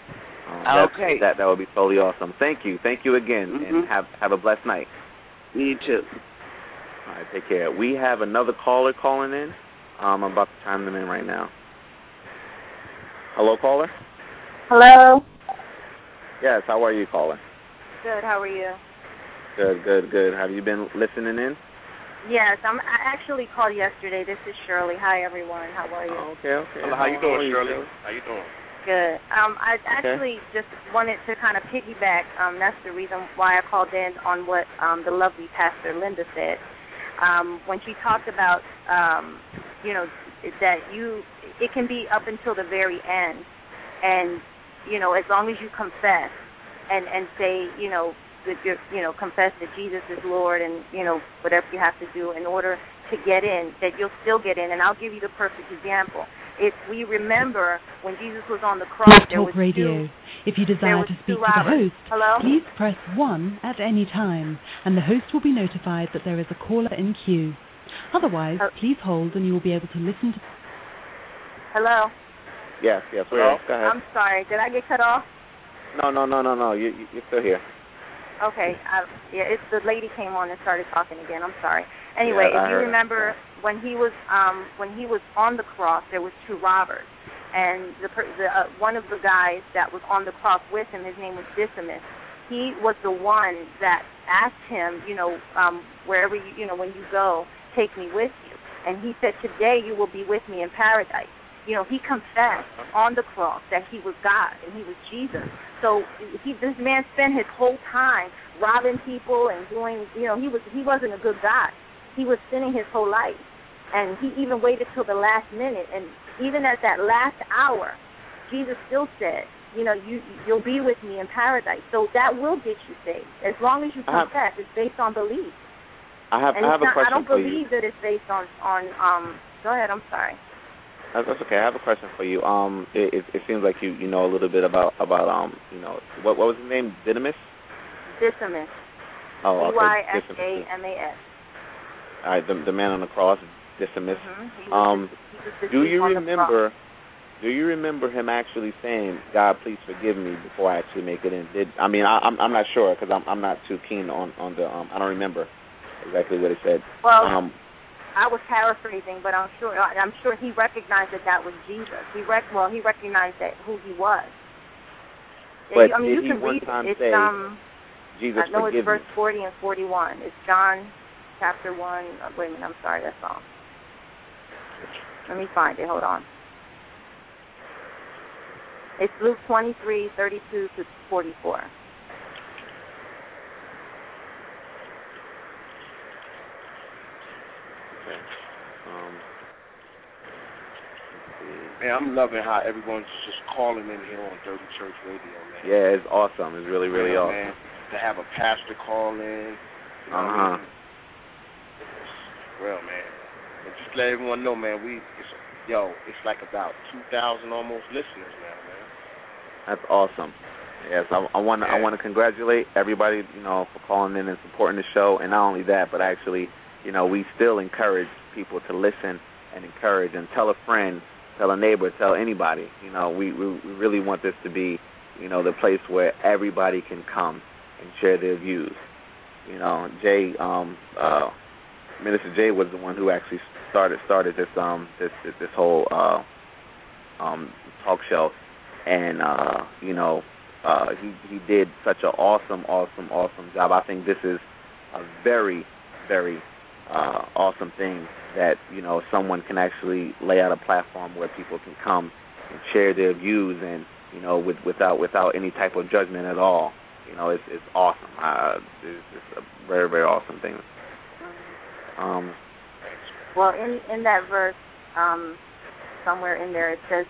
Okay. That would be totally awesome. Thank you again, and have a blessed night. You too. All right, take care. We have another caller calling in. I'm about to chime them in right now. Hello, caller? Hello. Yes, how are you, caller? Good, how are you? Good. Have you been listening in? Yes, I actually called yesterday. This is Shirley. Hi, everyone. How are you? Oh, okay. Hello, how you doing, Shirley? How you doing? Good. I actually just wanted to kind of piggyback. That's the reason why I called in on what the lovely Pastor Linda said. When she talked about, that it can be up until the very end. And, as long as you confess and say, that you're, confess that Jesus is Lord and, whatever you have to do in order to get in, that you'll still get in. And I'll give you the perfect example. If we remember when Jesus was on the cross, there was Radio. If you desire to speak to the host, please press 1 at any time, and the host will be notified that there is a caller in queue. Otherwise, please hold and you will be able to listen to... Hello? Yes. Hello? Go ahead. I'm sorry. Did I get cut off? No. You're still here. Okay. It's the lady came on and started talking again. I'm sorry. Anyway, if you remember when he was on the cross, there was 2 robbers, and one of the guys that was on the cross with him, his name was Decimus. He was the one that asked him, wherever when you go, take me with you. And he said, today you will be with me in paradise. He confessed on the cross that he was God and he was Jesus. So this man spent his whole time robbing people and doing, he wasn't a good guy. He was sinning his whole life. And he even waited till the last minute. And even at that last hour, Jesus still said, you'll be with me in paradise. So that will get you saved. As long as you confess, it's based on belief. I have a question for you. I don't believe that it's based on go ahead, I'm sorry. That's okay. I have a question for you. It seems like you know a little bit about what was his name? Decimus. Oh, okay. Dysamas. All right, the man on the cross, Decimus. Do you remember him actually saying, "God, please forgive me," before I actually make it in? I'm not sure because I'm not too keen on the. I don't remember exactly what it said. Well. I was paraphrasing, but I'm sure he recognized that was Jesus. He recognized that who he was. But you did can he one read time it. say, Jesus, I know forgive it's verse me? 40 and 41. It's John chapter 1. Wait a minute, I'm sorry, that's wrong. Let me find it. Hold on. It's Luke 23, 32 to 44. Man, I'm loving how everyone's just calling in here on Dirty Church Radio, man. Yeah, it's awesome. It's really, really awesome. Man, to have a pastor call in. What I mean? Well, man. And just let everyone know, man, it's like about 2,000 almost listeners now, man. That's awesome. Yes, I want to congratulate everybody, for calling in and supporting the show, and not only that, but actually, we still encourage people to listen and encourage and tell a friend, tell a neighbor, tell anybody. We really want this to be, the place where everybody can come and share their views. Jay, Minister Jay was the one who actually started this whole talk show, and he did such an awesome job. I think this is a very, very awesome thing that someone can actually lay out a platform where people can come and share their views and without any type of judgment at all. It's awesome. It's a very, very awesome thing. Well, in that verse, somewhere in there, it says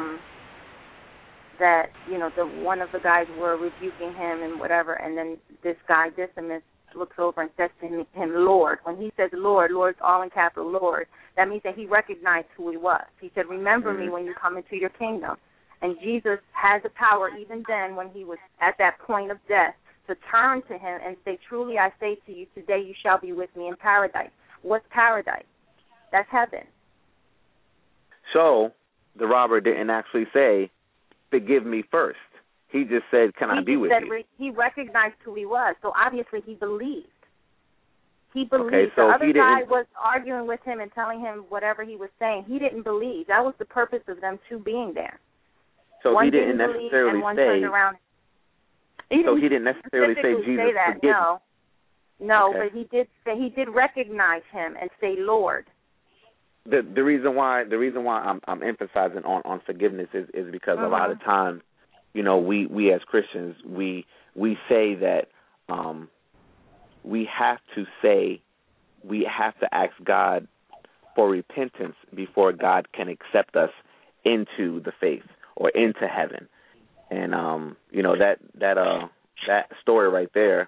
that one of the guys were rebuking him and whatever, and then this guy Decimus looks over and says to him, Lord. When he says Lord, Lord's all in capital Lord, that means that he recognized who he was. He said, remember me when you come into your kingdom. And Jesus had the power even then when he was at that point of death to turn to him and say, truly I say to you, today you shall be with me in paradise. What's paradise? That's heaven. So the robber didn't actually say, forgive me first. He just said, "Can I be with you?" He recognized who he was, so obviously he believed. He believed. Okay, so the other guy was arguing with him and telling him whatever he was saying. He didn't believe. That was the purpose of them two being there. So one he didn't necessarily say. So he didn't necessarily say Jesus forgive me. No, okay. But he did recognize him and say Lord. The reason why I'm emphasizing on forgiveness is because a lot of times, we as Christians we say that we have to ask God for repentance before God can accept us into the faith or into heaven. And that story right there,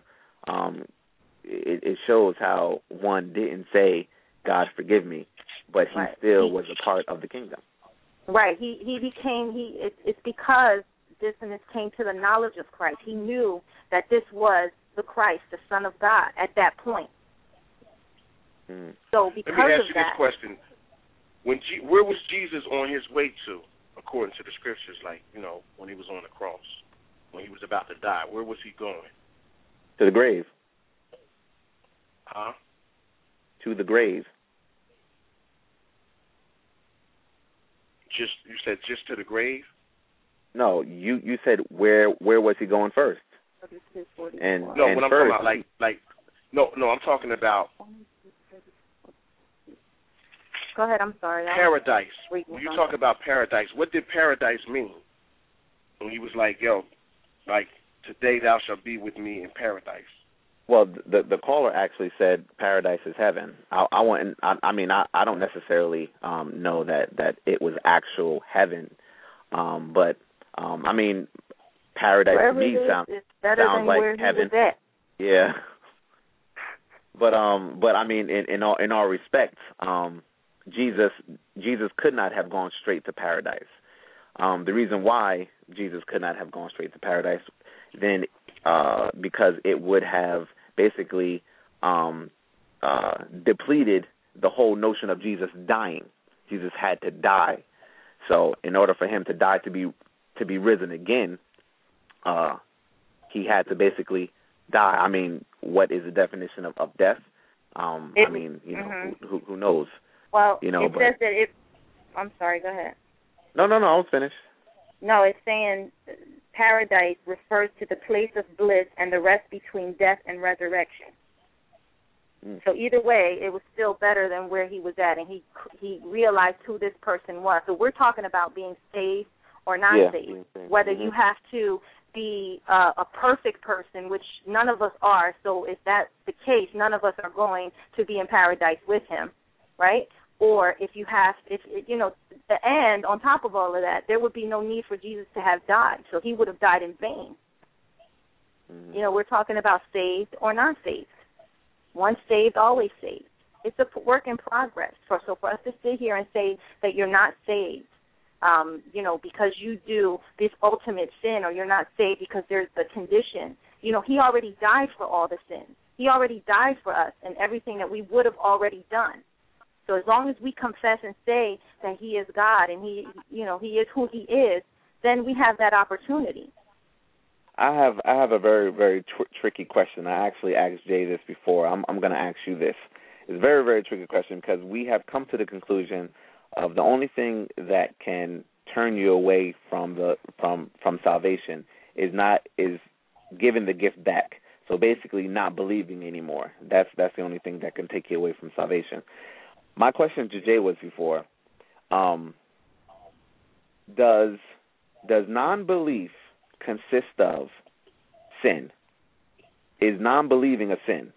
it shows how one didn't say, God forgive me, but he still was a part of the kingdom. Right. It's because this came to the knowledge of Christ. He knew that this was the Christ, the Son of God, at that point. So because of that. Let me ask you this question. Where was Jesus on his way to, according to the scriptures, when he was on the cross, when he was about to die? Where was he going? To the grave. Huh? To the grave. You said just to the grave? No, you said where was he going first? And no, and when I'm first, talking about I'm talking about. Go ahead. I'm sorry. Paradise. When you talk about paradise, what did paradise mean? When he was today thou shalt be with me in paradise. Well, the caller actually said paradise is heaven. I don't necessarily know that it was actual heaven, but paradise to me sounds like heaven. Yeah. But in all respects, Jesus could not have gone straight to paradise. The reason why Jesus could not have gone straight to paradise, then because it would have basically depleted the whole notion of Jesus dying. Jesus had to die. So in order for him to die to be risen again, he had to basically die. What is the definition of death? Who knows? Well, it says that I'm sorry, go ahead. No, I was finished. No, it's saying paradise refers to the place of bliss and the rest between death and resurrection. So either way, it was still better than where he was at, and he realized who this person was. So we're talking about being saved or not saved, whether you have to be a perfect person, which none of us are. So if that's the case, none of us are going to be in paradise with him, right? Or and on top of all of that, there would be no need for Jesus to have died. So he would have died in vain. We're talking about saved or not saved. Once saved, always saved. It's a work in progress. So for us to sit here and say that you're not saved, because you do this ultimate sin, or you're not saved because there's the condition, he already died for all the sins. He already died for us and everything that we would have already done. So as long as we confess and say that he is God and he is who he is, then we have that opportunity. I have a very, very tricky question. I actually asked Jay this before. I'm going to ask you this. It's a very, very tricky question because we have come to the conclusion of the only thing that can turn you away from salvation is giving the gift back. So basically, not believing anymore. That's the only thing that can take you away from salvation. My question to Jay was before, does non-belief consist of sin? Is non-believing a sin?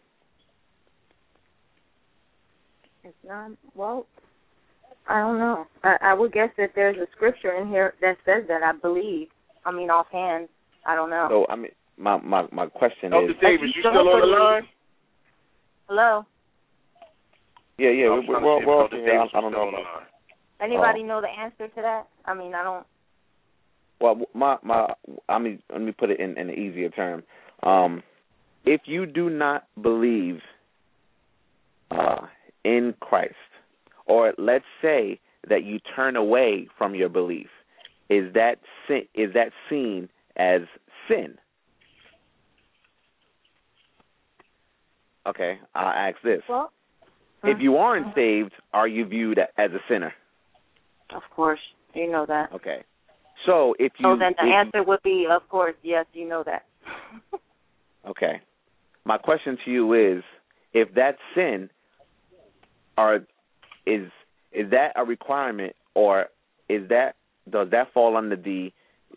It's not. Well, I don't know. I would guess that there's a scripture in here that says that. I believe. Offhand, I don't know. So my question is. Dr. Davis, you still on the line? Hello. Yeah, we're all here. I don't know. Anybody know the answer to that? I don't. Well, let me put it in an easier term. If you do not believe in Christ, or let's say that you turn away from your belief, is that seen as sin? Okay, I'll ask this. Well, if you aren't saved, are you viewed as a sinner? Of course, you know that. Okay. So if you... So then the answer would be, of course, yes, you know that. Okay. My question to you is, if that's sin, is that a requirement, or does that fall under the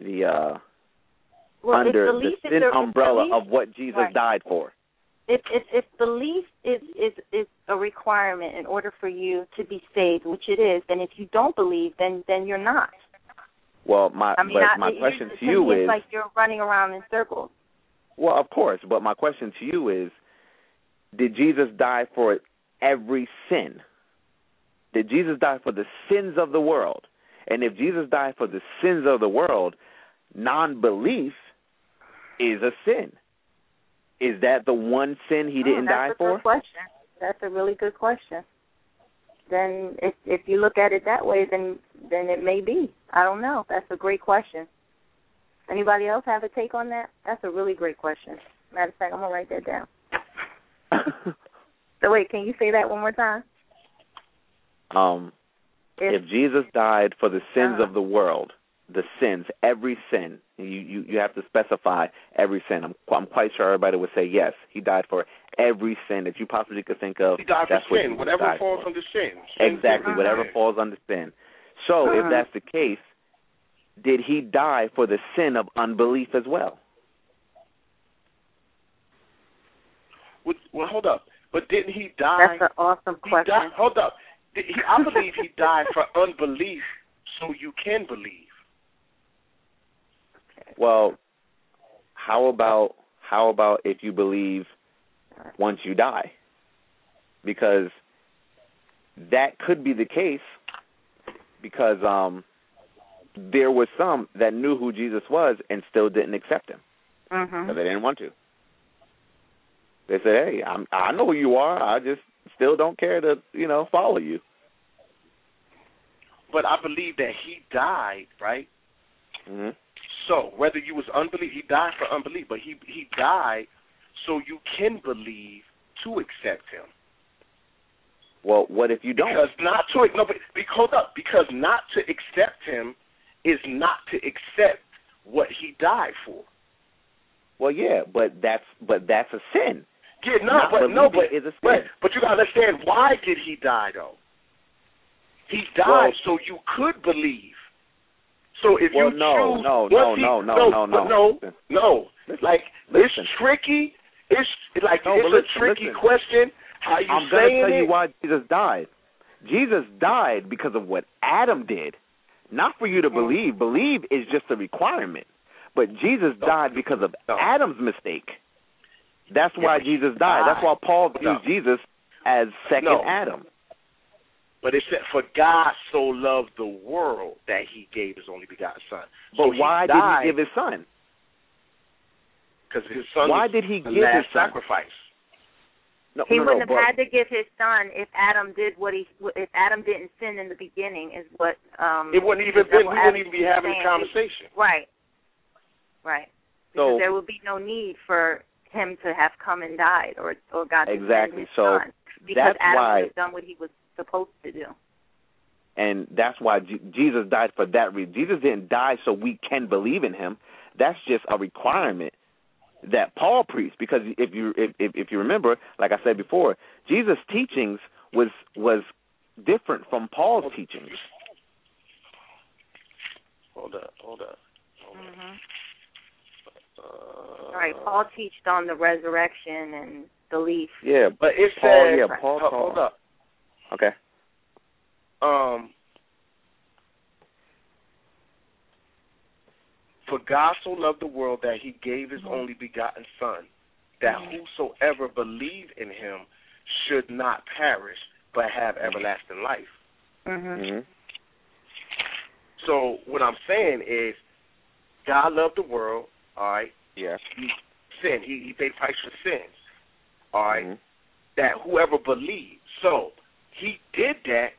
under the sin umbrella of what Jesus died for? If belief is a requirement in order for you to be saved, which it is, then if you don't believe, then you're not. Well, my question to you is... It's like you're running around in circles. Well, of course, but my question to you is, did Jesus die for every sin? Did Jesus die for the sins of the world? And if Jesus died for the sins of the world, non-belief is a sin. Is that the one sin he didn't die for? That's a good question. That's a really good question. Then if you look at it that way, then it may be. I don't know. That's a great question. Anybody else have a take on that? That's a really great question. Matter of fact, I'm going to write that down. So wait, can you say that one more time? If Jesus died for the sins of the world, the sins, every sin, you have to specify every sin. I'm quite sure everybody would say yes. He died for every sin that you possibly could think of. He died for sin, whatever falls under sin. Exactly, whatever falls under sin. So if that's the case, did he die for the sin of unbelief as well? Well, hold up. But didn't he die? That's an awesome question. Hold up. I believe he died for unbelief so you can believe. Well, how about if you believe once you die? Because that could be the case, because there were some that knew who Jesus was and still didn't accept him. Because they didn't want to. They said, hey, I know who you are. I just still don't care to, follow you. But I believe that he died, right? Mm-hmm. So whether you was unbelief, he died for unbelief, but he died so you can believe to accept him. Well, what if you don't? Because not to accept him is not to accept what he died for. Well, yeah, but that's a sin. Yeah, but you gotta understand, why did he die though? He died so you could believe. So if you choose, like it's tricky. It's a tricky question. How you I'm going to tell you why Jesus died. Jesus died because of what Adam did, not for you to believe. Believe is just a requirement. But Jesus died because of Adam's mistake. That's why Jesus died. That's why Paul views Jesus as second Adam. But it said, for God so loved the world that he gave his only begotten son. But why did he give his son? Because his son was the last sacrifice. He wouldn't have had to give his son if Adam didn't sin in the beginning, is what it wouldn't even been. We wouldn't even be having a conversation. Right. Because there would be no need for him to have come and died, or God to send his son, because Adam would have done what he was supposed to do. And that's why Jesus died for that reason. Jesus didn't die so we can believe in him. That's just a requirement that Paul preached. Because if you remember, like I said before, Jesus' teachings was different from Paul's teachings. Hold up. All right, Paul teached on the resurrection and belief. Yeah, but it Paul, says, Paul. Hold up. Okay. For God so loved the world that he gave his only begotten son, that whosoever believe in him should not perish, but have everlasting life. So what I'm saying is, God loved the world, all right? Yeah. He sinned. He paid price for sins, all right? That whoever believes. So he did that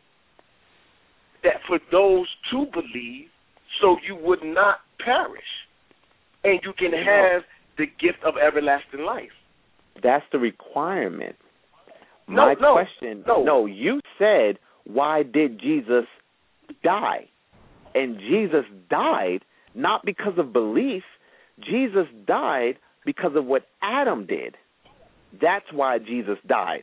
for those to believe, so you would not perish. and you can have the gift of everlasting life. That's the requirement. No, you said, why did Jesus die? And Jesus died not because of belief. Jesus died because of what Adam did. That's why Jesus died.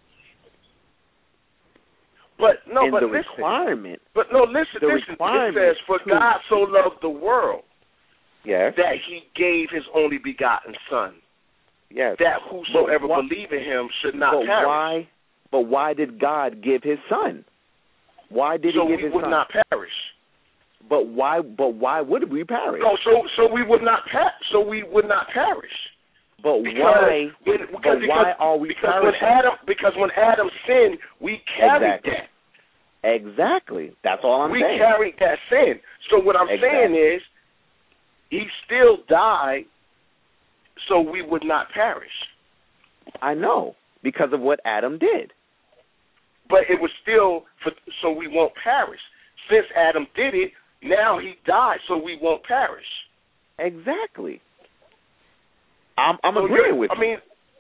Listen. Requirement. But no, listen. It says, "For God so loved the world, that He gave His only begotten Son, that whosoever believe in Him should not perish." But why did God give His Son? Why did He give His Son? So we would not perish. But why would we perish? No, so we would not perish. But why are we perishing? Because when Adam sinned, we carried that. Exactly. That's all I'm saying. We carried that sin. So what I'm saying is, He still died so we would not perish. I know, because of what Adam did. But it was still so we won't perish. Since Adam did it, now He died so we won't perish. Exactly. I'm agreeing with you. I mean,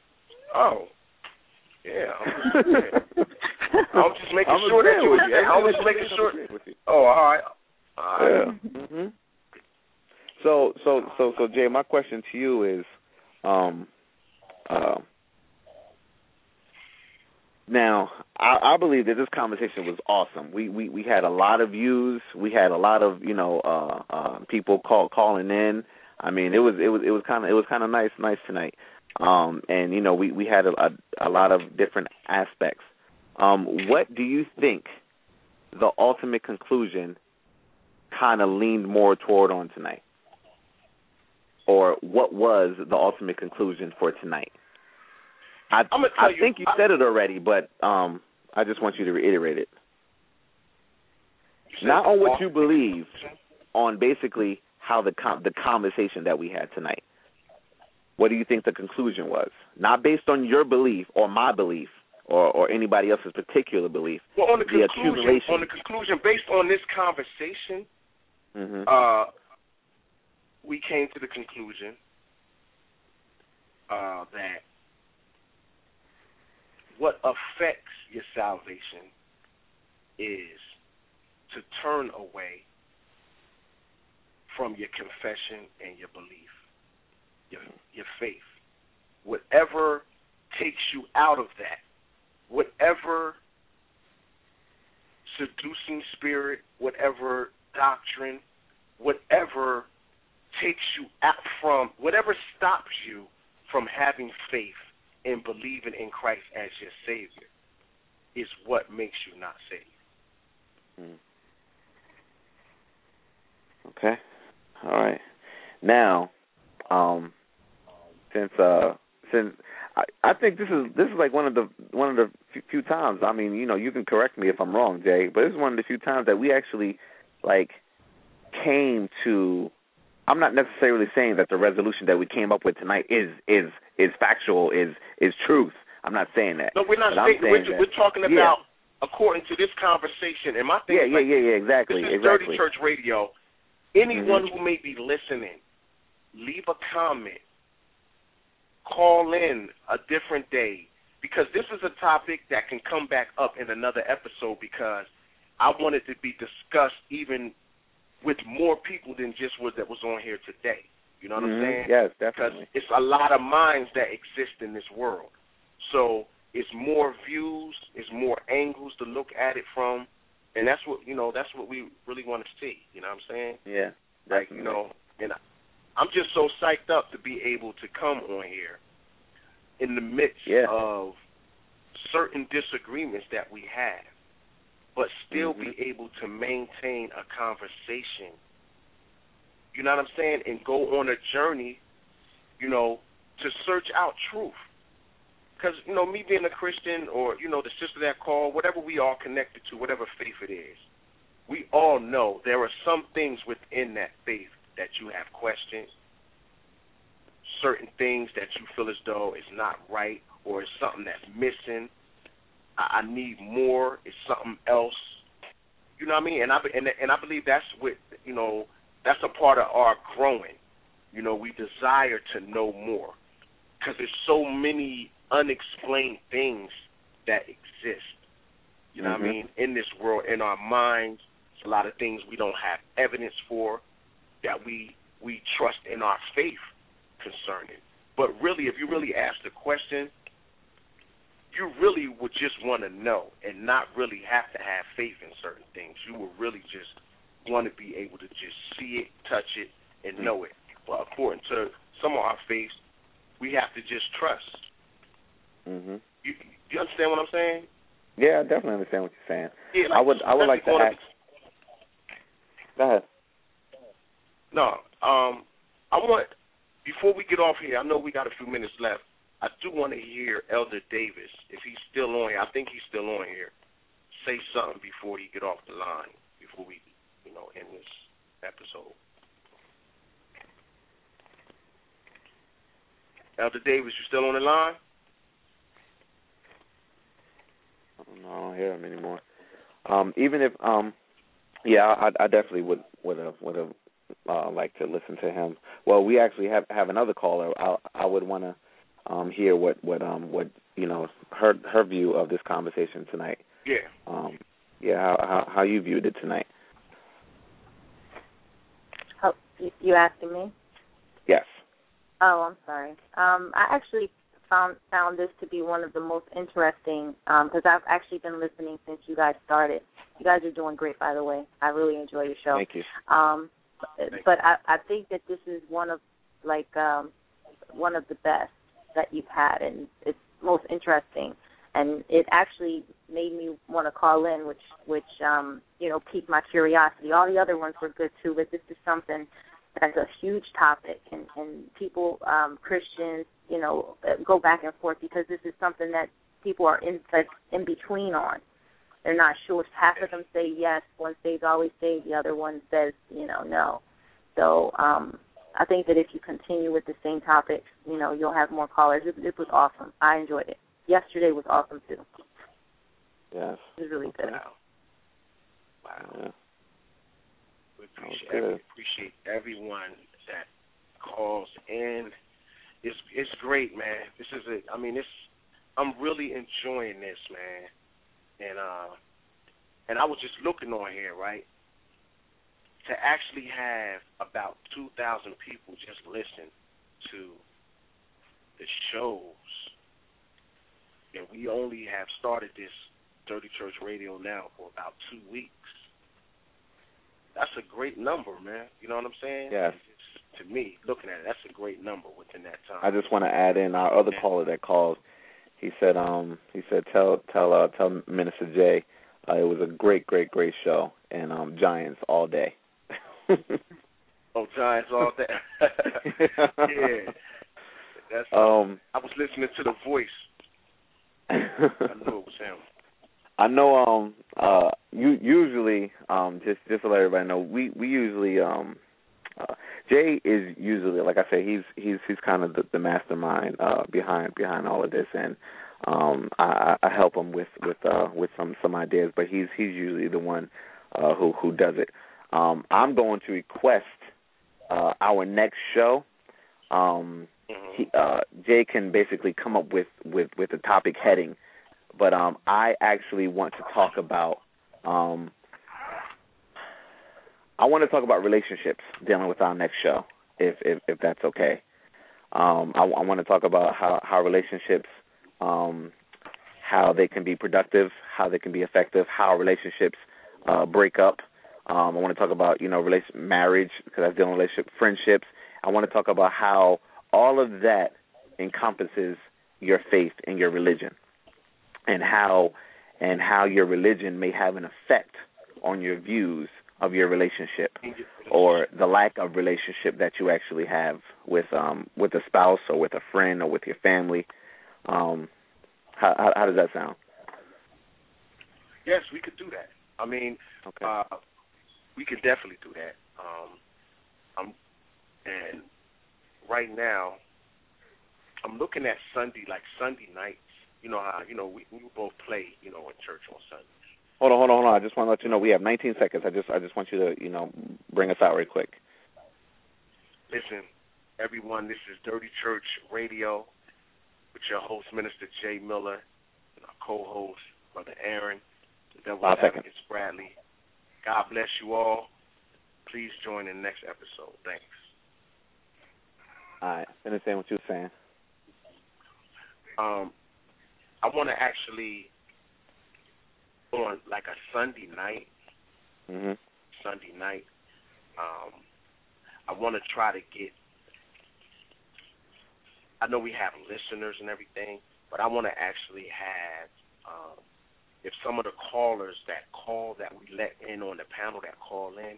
I'm just making sure that you. I was just making sure. Oh, all right. Yeah. Mm-hmm. So, Jay, my question to you is, now I believe that this conversation was awesome. We had a lot of views. We had a lot of people calling in. I mean, it was kind of nice tonight. And we had a lot of different aspects. What do you think the ultimate conclusion kind of leaned more toward on tonight? Or what was the ultimate conclusion for tonight? I think you said it already, but I just want you to reiterate it. Not on what you believe, on basically how the conversation that we had tonight. What do you think the conclusion was? Not based on your belief or my belief or anybody else's particular belief. Well, on the conclusion, based on this conversation, we came to the conclusion that what affects your salvation is to turn away from your confession and your belief, your faith. Whatever takes you out of that, whatever seducing spirit, whatever doctrine, whatever takes you out from, whatever stops you from having faith and believing in Christ as your Savior is what makes you not saved. Okay. All right. Now, since I think this is like one of the few times. I mean, you can correct me if I'm wrong, Jay, but this is one of the few times that we actually came to. I'm not necessarily saying that the resolution that we came up with tonight is factual, is truth. I'm not saying that. No, we're not saying that. We're talking about according to this conversation. And my thing is exactly. This is Dirty Church Radio. Anyone who may be listening, leave a comment. Call in a different day, because this is a topic that can come back up in another episode, because I want it to be discussed even with more people than just what that was on here today. You know what I'm saying? Yes, definitely. Because it's a lot of minds that exist in this world. So it's more views, it's more angles to look at it from, and that's what we really want to see. You know what I'm saying? Yeah, definitely. And I'm just so psyched up to be able to come on here in the midst of certain disagreements that we have, but still be able to maintain a conversation. You know what I'm saying? And go on a journey, to search out truth. Because, me being a Christian, or, the sister that called, whatever we all connected to, whatever faith it is, we all know there are some things within that faith that you have questions, certain things that you feel as though is not right, or is something that's missing. I need more. It's something else. You know what I mean? And I believe that's what, that's a part of our growing. we desire to know more because there's so many unexplained things that exist. You know what I mean? In this world, in our minds, there's a lot of things we don't have evidence for that we trust in our faith concerning. But really, if you really ask the question, you really would just want to know and not really have to have faith in certain things. You would really just want to be able to just see it, touch it, and know it. But according to some of our faiths, we have to just trust. You understand what I'm saying? Yeah, I definitely understand what you're saying. Yeah, I would like to ask. Go ahead. No, I want, before we get off here, I know we got a few minutes left. I do want to hear Elder Davis, if he's still on here. I think he's still on here. Say something before he get off the line, before we, end this episode. Elder Davis, you still on the line? No, I don't hear him anymore. Even if, I definitely would have like to listen to him. Well, we actually have another caller. I would want to hear what her view of this conversation tonight. Yeah. How you viewed it tonight. Oh, you asking me? Yes. Oh, I'm sorry. I actually found this to be one of the most interesting, because I've actually been listening since you guys started. You guys are doing great, by the way. I really enjoy your show. Thank you. But I think that this is one of the best that you've had, and it's most interesting. And it actually made me want to call in, which piqued my curiosity. All the other ones were good too, but this is something that's a huge topic, and people, Christians, go back and forth because this is something that people are in between on. They're not sure. Half of them say yes, one says always say, the other one says, no. So I think that if you continue with the same topics, you'll have more callers. It was awesome. I enjoyed it. Yesterday was awesome, too. Yes. It was really good. Wow. Yeah. We appreciate everyone that calls in. It's great, man. This is I'm really enjoying this, man. And I was just looking on here, right? To actually have about 2,000 people just listen to the shows, and we only have started this Dirty Church Radio now for about 2 weeks. That's a great number, man. You know what I'm saying? Yes. To me, looking at it, that's a great number within that time. I just want to add in our other caller that called. He said tell Minister J it was a great show, and Giants all day. Oh, Giants all day. Yeah. That's I was listening to the voice. I knew it was him. I know you usually just to let everybody know, we usually Jay is usually, like I say, he's kind of the mastermind behind all of this, and I help him with some ideas, but he's usually the one who does it. I'm going to request our next show. Jay can basically come up with a topic heading, but I actually want to talk about relationships dealing with our next show, if that's okay. I want to talk about how relationships, how they can be productive, how they can be effective, how relationships break up. I want to talk about marriage, because that's dealing with relationship, friendships. I want to talk about how all of that encompasses your faith and your religion, and how your religion may have an effect on your views of your relationship, or the lack of relationship that you actually have with a spouse or with a friend or with your family. How does that sound? Yes, we could do that. I mean, okay. We could definitely do that. And right now, I'm looking at Sunday nights. You know how we both play in church on Sunday. Hold on. I just want to let you know we have 19 seconds. I just want you to bring us out right quick. Listen, everyone. This is Dirty Church Radio with your host, Minister Jay Miller, and our co-host, Brother Aaron, the Devil Advocate Bradley. God bless you all. Please join in the next episode. Thanks. All right. I understand what you're saying. I want to actually, on like a Sunday night, I want to try to get, I know we have listeners and everything, but I want to actually have, if some of the callers that we let in on the panel that call in,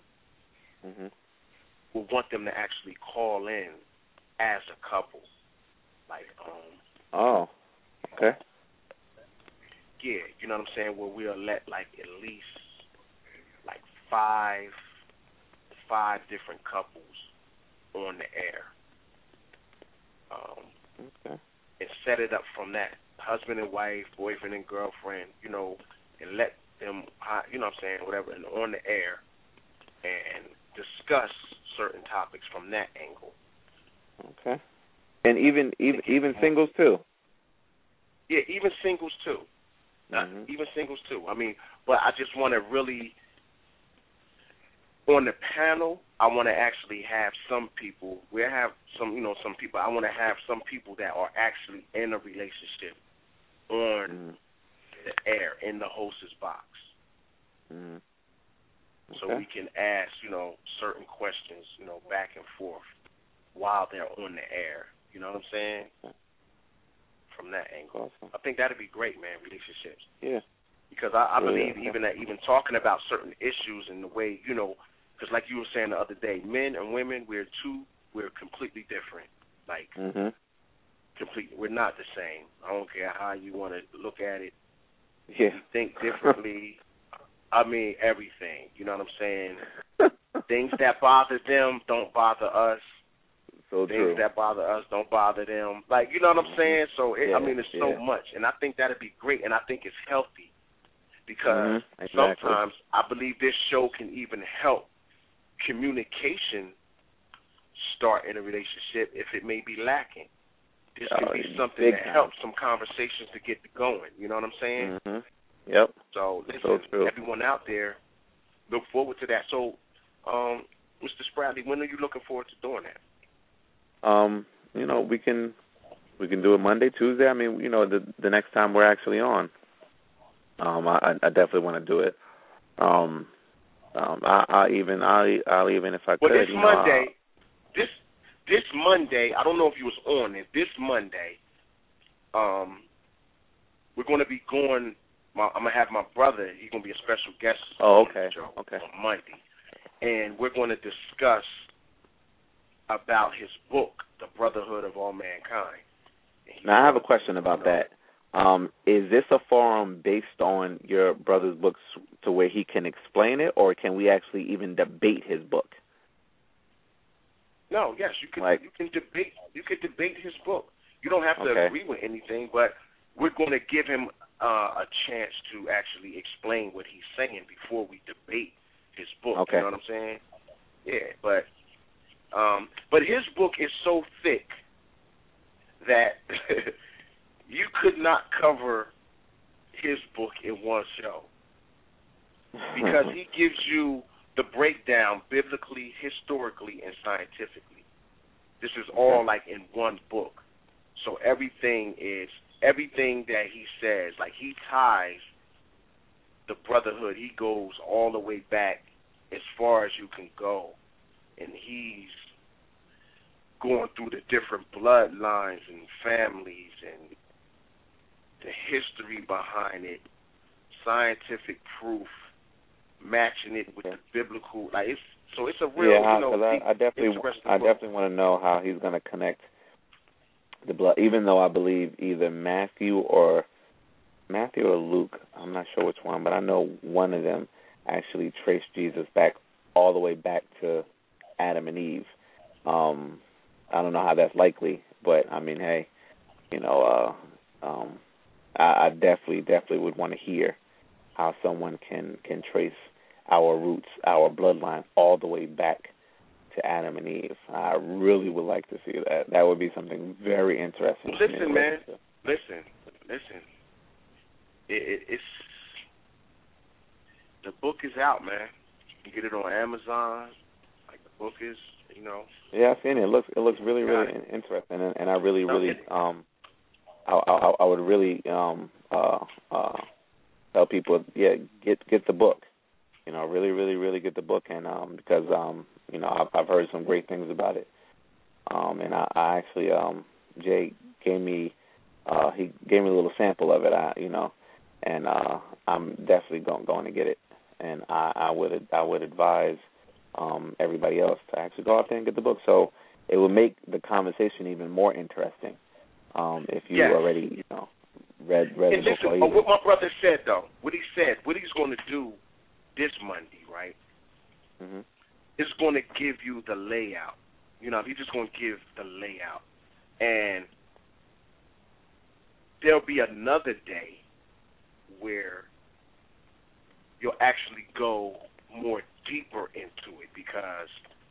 we want them to actually call in as a couple. Like, oh, okay. Yeah, you know what I'm saying? Where we'll let like at least like five different couples on the air. Okay. And set it up from that. Husband and wife, boyfriend and girlfriend, you know, and let them, you know what I'm saying, whatever, and on the air and discuss certain topics from that angle. Okay. And even singles too. Yeah, even singles too. Even singles too. I mean, but I just want to really, on the panel, I want to actually have some people. We have some people. I want to have some people that are actually in a relationship on the air in the hostess box. Okay. So we can ask, certain questions, back and forth while they're on the air. You know what I'm saying? From that angle. Awesome. I think that'd be great, man, relationships. Yeah. Because I believe even talking about certain issues and the way, because like you were saying the other day, men and women, we're completely different. Like, completely, we're not the same. I don't care how you want to look at it. Yeah. We think differently. I mean, everything. You know what I'm saying? Things that bother them don't bother us. So Things true. that bother us don't bother them. Like, you know what I'm saying? So, it's so much. And I think that'd be great, and I think it's healthy. Because sometimes I believe this show can even help communication start in a relationship if it may be lacking. This could be something that helps some conversations to get going. You know what I'm saying? Yep. So, listen, everyone out there, look forward to that. So, Mr. Spradley, when are you looking forward to doing that? We can do it Monday, Tuesday. I mean, the next time we're actually on. I definitely want to do it. I'll even if I could. Well, this Monday, I don't know if you was on it. This Monday, we're going to be going. I'm gonna have my brother. He's gonna be a special guest. Oh, okay. On Monday, and we're going to discuss about his book, The Brotherhood of All Mankind. Now, I have a question about that. Is this a forum based on your brother's books to where he can explain it, or can we actually even debate his book? No, yes, you can. You can debate. You can debate his book. You don't have to agree with anything, but we're going to give him a chance to actually explain what he's saying before we debate his book. Okay. You know what I'm saying? Yeah, but his book is so thick that you could not cover his book in one show because he gives you the breakdown biblically, historically, and scientifically. This is all like in one book. So everything that he says, like he ties the brotherhood, he goes all the way back as far as you can go. And he's going through the different bloodlines and families and the history behind it, scientific proof, matching it with the biblical. Like it's a real, I definitely want to know how he's going to connect the blood. Even though I believe either Matthew or Luke, I'm not sure which one, but I know one of them actually traced Jesus back all the way back to Adam and Eve. I don't know how that's likely, but I mean, hey, I definitely would want to hear how someone can trace our roots, our bloodline, all the way back to Adam and Eve. I really would like to see that. That would be something very interesting. Listen, man. Listen. It's the book is out, man. You can get it on Amazon. Like the book is, you know. Yeah, I've seen it. It looks really interesting, and I really I would really tell people, get the book. You know, really get the book, and because you know, I've heard some great things about it. And I actually Jay gave me a little sample of it. And I'm definitely going to get it. And I would advise everybody else to actually go out there and get the book. So it will make the conversation even more interesting if you already read the book. And listen, what my brother said though, what he's going to do this Monday, right? Mm-hmm. Is going to give you the layout. You know, he's just going to give the layout, and there'll be another day where you'll actually go more deeper into it, because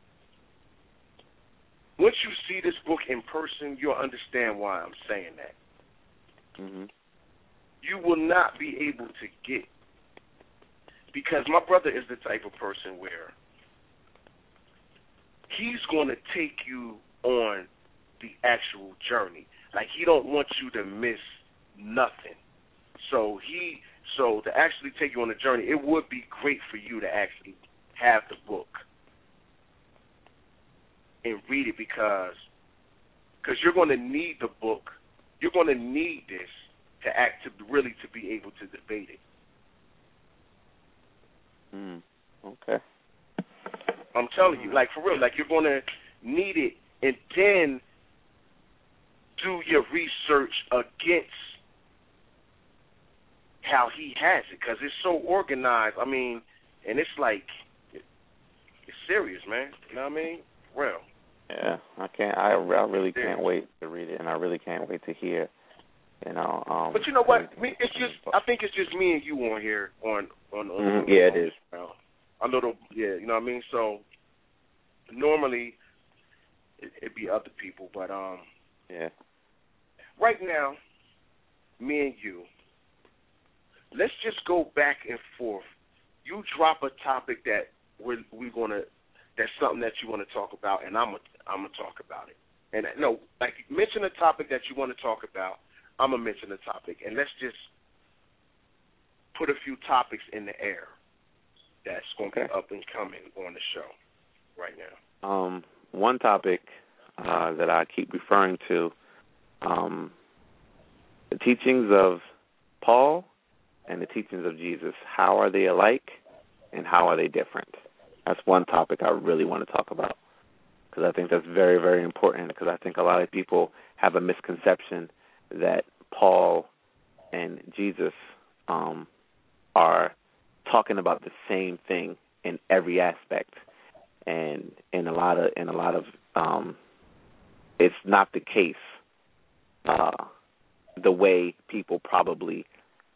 once you see this book in person, you'll understand why I'm saying that. Mm-hmm. You will not be able to get, because my brother is the type of person where he's going to take you on the actual journey. Like, he don't want you to miss nothing. So to actually take you on the journey, it would be great for you to actually have the book and read it, because you're going to need the book. You're going to need this to be able to debate it. Okay. I'm telling you, like, for real, like, you're going to need it, and then do your research against how he has it, because it's so organized. I mean, and it's like, it's serious, man. You know what I mean? Real. Yeah, I really can't wait to read it, and I really can't wait to hear. But you know what? I think it's just me and you on here on. Yeah, it is. A little, yeah, you know what I mean. So normally it'd be other people, but yeah. Right now, me and you, let's just go back and forth. You drop a topic that that's something that you want to talk about, and I'm gonna talk about it. And no, like, mention a topic that you want to talk about. I'm gonna mention a topic, and let's just put a few topics in the air that's going to be up and coming on the show right now. One topic that I keep referring to, the teachings of Paul and the teachings of Jesus. How are they alike, and how are they different? That's one topic I really want to talk about, because I think that's very, very important, because I think a lot of people have a misconception that Paul and Jesus are talking about the same thing in every aspect, and in a lot of it's not the case. The way people probably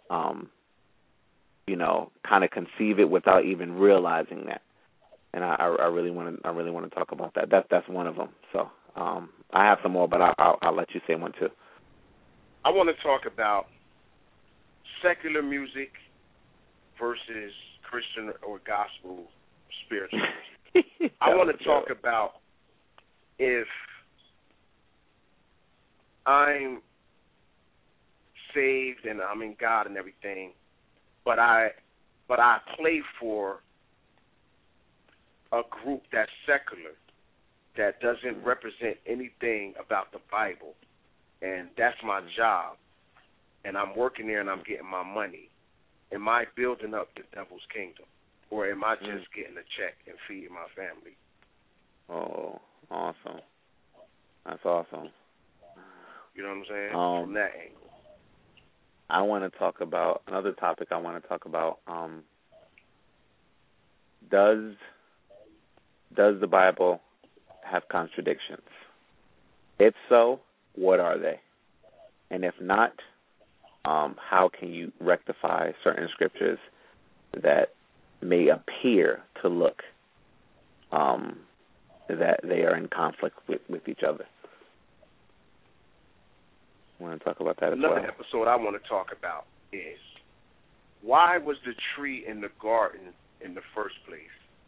kind of conceive it without even realizing that, and I really want to talk about that. That's one of them. So I have some more, but I'll let you say one too. I want to talk about secular music versus Christian or gospel spiritual music. I want to talk about if I'm saved and I'm in God and everything, but I play for a group that's secular, that doesn't represent anything about the Bible, and that's my job, and I'm working there and I'm getting my money. Am I building up the devil's kingdom, or am I just getting a check and feeding my family? Oh, awesome. That's awesome. You know what I'm saying? From that angle. I want to talk about another topic. I want to talk about does the Bible have contradictions? If so, what are they? And if not, how can you rectify certain scriptures that may appear to look that they are in conflict with each other. I want to talk about that as well. Another episode I want to talk about is, why was the tree in the garden in the first place?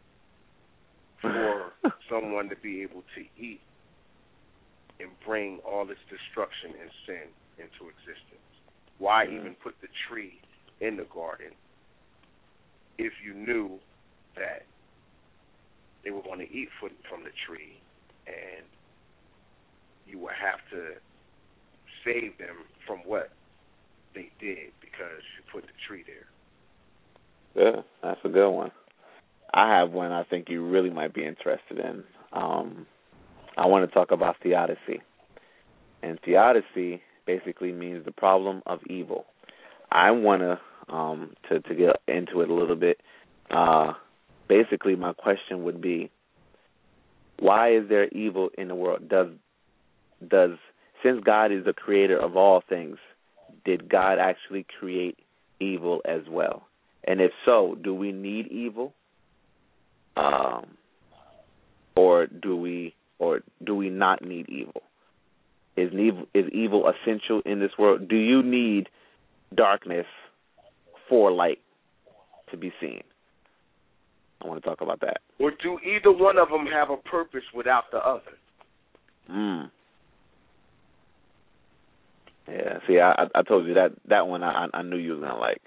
For someone to be able to eat and bring all its destruction and sin into existence. Why even put the tree in the garden if you knew that they were going to eat from the tree and you would have to save them from what they did because you put the tree there? Yeah, that's a good one. I have one I think you really might be interested in. I want to talk about theodicy. And theodicy basically means the problem of evil. I want to get into it a little bit. Basically, my question would be, why is there evil in the world? Does since God is the creator of all things, did God actually create evil as well? And if so, do we need evil? Or do we not need evil? Is evil essential in this world? Do you need darkness for light to be seen? I want to talk about that. Or do either one of them have a purpose without the other? Yeah, see, I told you that one I knew you was going to like.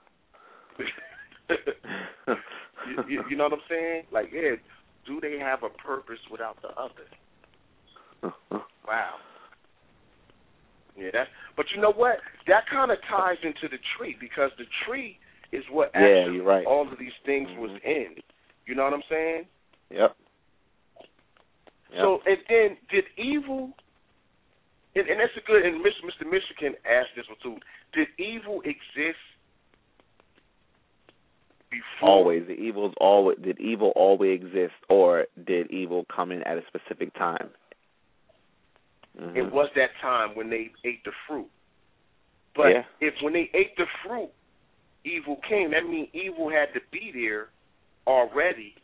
you know what I'm saying? Like, yeah, do they have a purpose without the other? Wow. Yeah, but you know what? That kind of ties into the tree, because the tree is what actually you're right. all of these things was in. You know what I'm saying? Yep. So, and then did evil, and that's a good, and Mr. Michigan asked this one too, did evil exist before? Always. Did evil always exist, or did evil come in at a specific time? Mm-hmm. It was that time when they ate the fruit. But if when they ate the fruit, evil came, that means evil had to be there already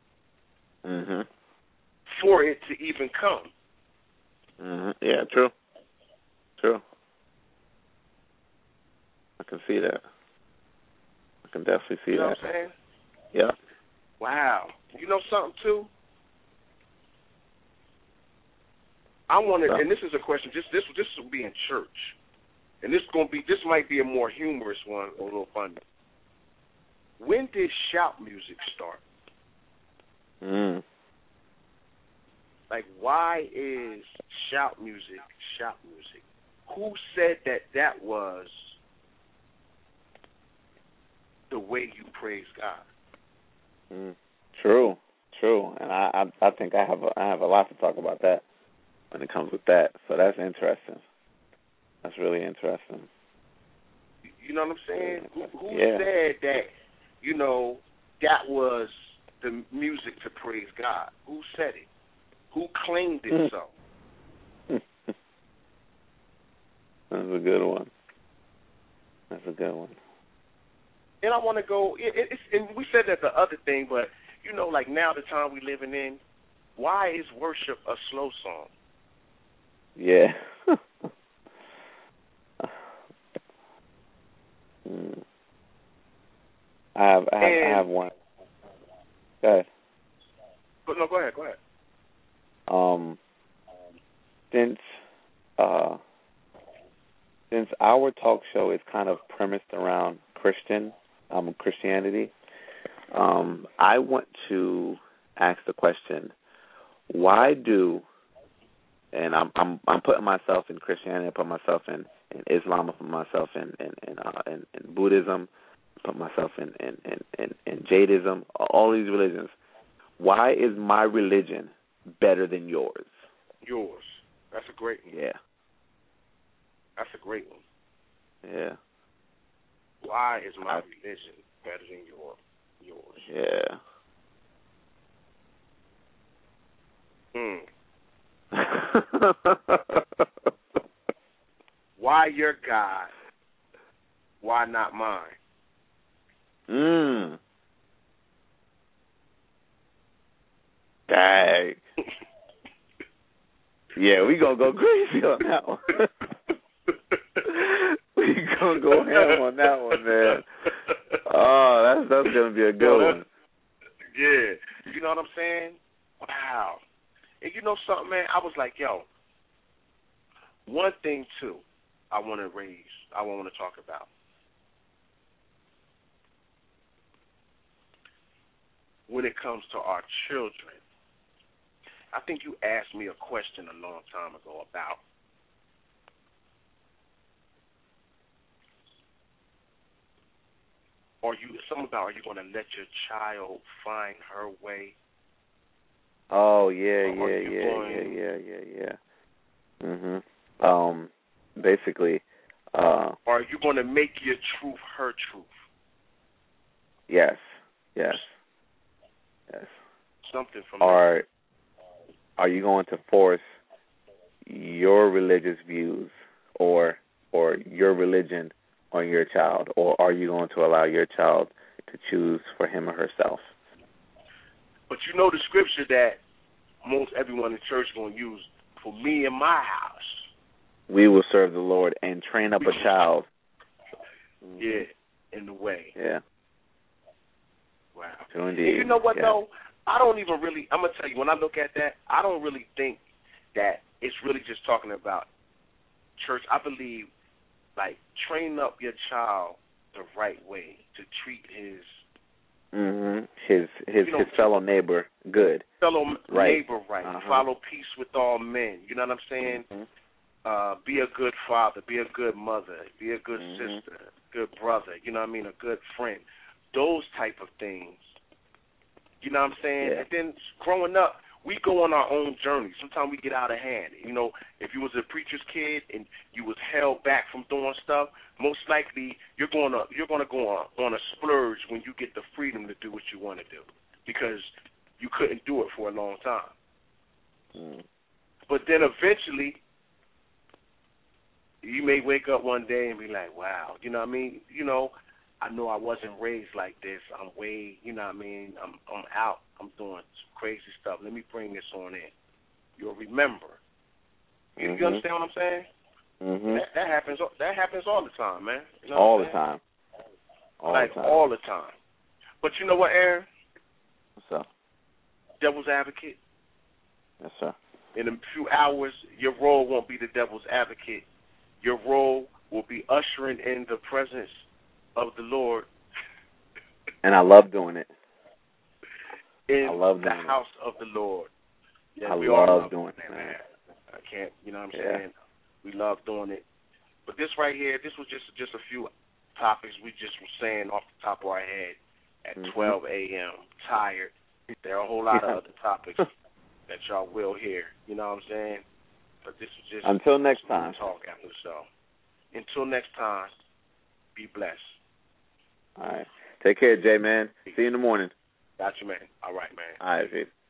for it to even come. Yeah, true. I can see that. I can definitely see that. You know what I'm saying? Yeah. Wow. You know something, too? I wanted, and this is a question, this will be in church. And this might be a more humorous one, or a little funny. When did shout music start? Like, why is shout music? Who said that was the way you praise God? True, and I think I have a lot to talk about that when it comes with that. So that's interesting. That's really interesting. You know what I'm saying? Who said that? You know, that was the music to praise God. Who said it? Who claimed it so? That's a good one. And I want to go, and we said that the other thing, but, you know, like now the time we living in, why is worship a slow song? Yeah. I have one. Go ahead. No, go ahead. Since our talk show is kind of premised around Christianity, I want to ask the question: why do, and I'm putting myself in Christianity, I put myself in Islam, I put myself in Buddhism, I put myself in Jadeism, all these religions. Why is my religion better than yours? Yours. That's a great one. Yeah. That's a great one. Yeah. Why is my religion better than yours? Yeah. Why your God? Why not mine? Dang. Yeah, we gonna go crazy on that one. We gonna go ham on that one, man. Oh, that's gonna be a good one. Yeah, you know what I'm saying? Wow. And you know something, man? I was like, yo, one thing too, I want to talk about. When it comes to our children, I think you asked me a question a long time ago about are you going to let your child find her way? Oh, yeah. Basically, are you going to make your truth her truth? Yes. Something from that. Are you going to force your religious views or your religion on your child, or are you going to allow your child to choose for him or herself? But you know the scripture that most everyone in church is going to use, for me and my house, we will serve the Lord and train up a child. Yeah, in the way. Yeah. Wow. True indeed. And you know what, though? I don't even really, I'm going to tell you, when I look at that, I don't really think that it's really just talking about church. I believe, like, train up your child the right way to treat his fellow neighbor good. Neighbor right. Follow peace with all men. You know what I'm saying? Be a good father. Be a good mother. Be a good sister. Good brother. You know what I mean? A good friend. Those type of things. You know what I'm saying? Yeah. And then growing up, we go on our own journey. Sometimes we get out of hand. You know, if you was a preacher's kid and you was held back from doing stuff, most likely you're gonna go on a splurge when you get the freedom to do what you want to do, because you couldn't do it for a long time. But then eventually, you may wake up one day and be like, wow, you know what I mean? You know, I know I wasn't raised like this. I'm way, you know what I mean? I'm out. I'm doing some crazy stuff. Let me bring this on in. You'll remember. You understand what I'm saying? That happens. That happens all the time, man. You know all the time. All the time. But you know what, Aaron? What's up? Devil's advocate. Yes, sir. In a few hours, your role won't be the devil's advocate. Your role will be ushering in the presence of the Lord. And I love doing it. In the house of the Lord. Yeah, we love doing it, man. I can't, you know what I'm saying? We love doing it. But this right here, this was just a few topics we just were saying off the top of our head at 12 a.m. Tired. There are a whole lot of other topics that y'all will hear. You know what I'm saying? But this was just until next time. Talk after the show. Until next time, be blessed. All right. Take care, Jay, man. See you in the morning. Got you, man. All right, man. All right, Pete.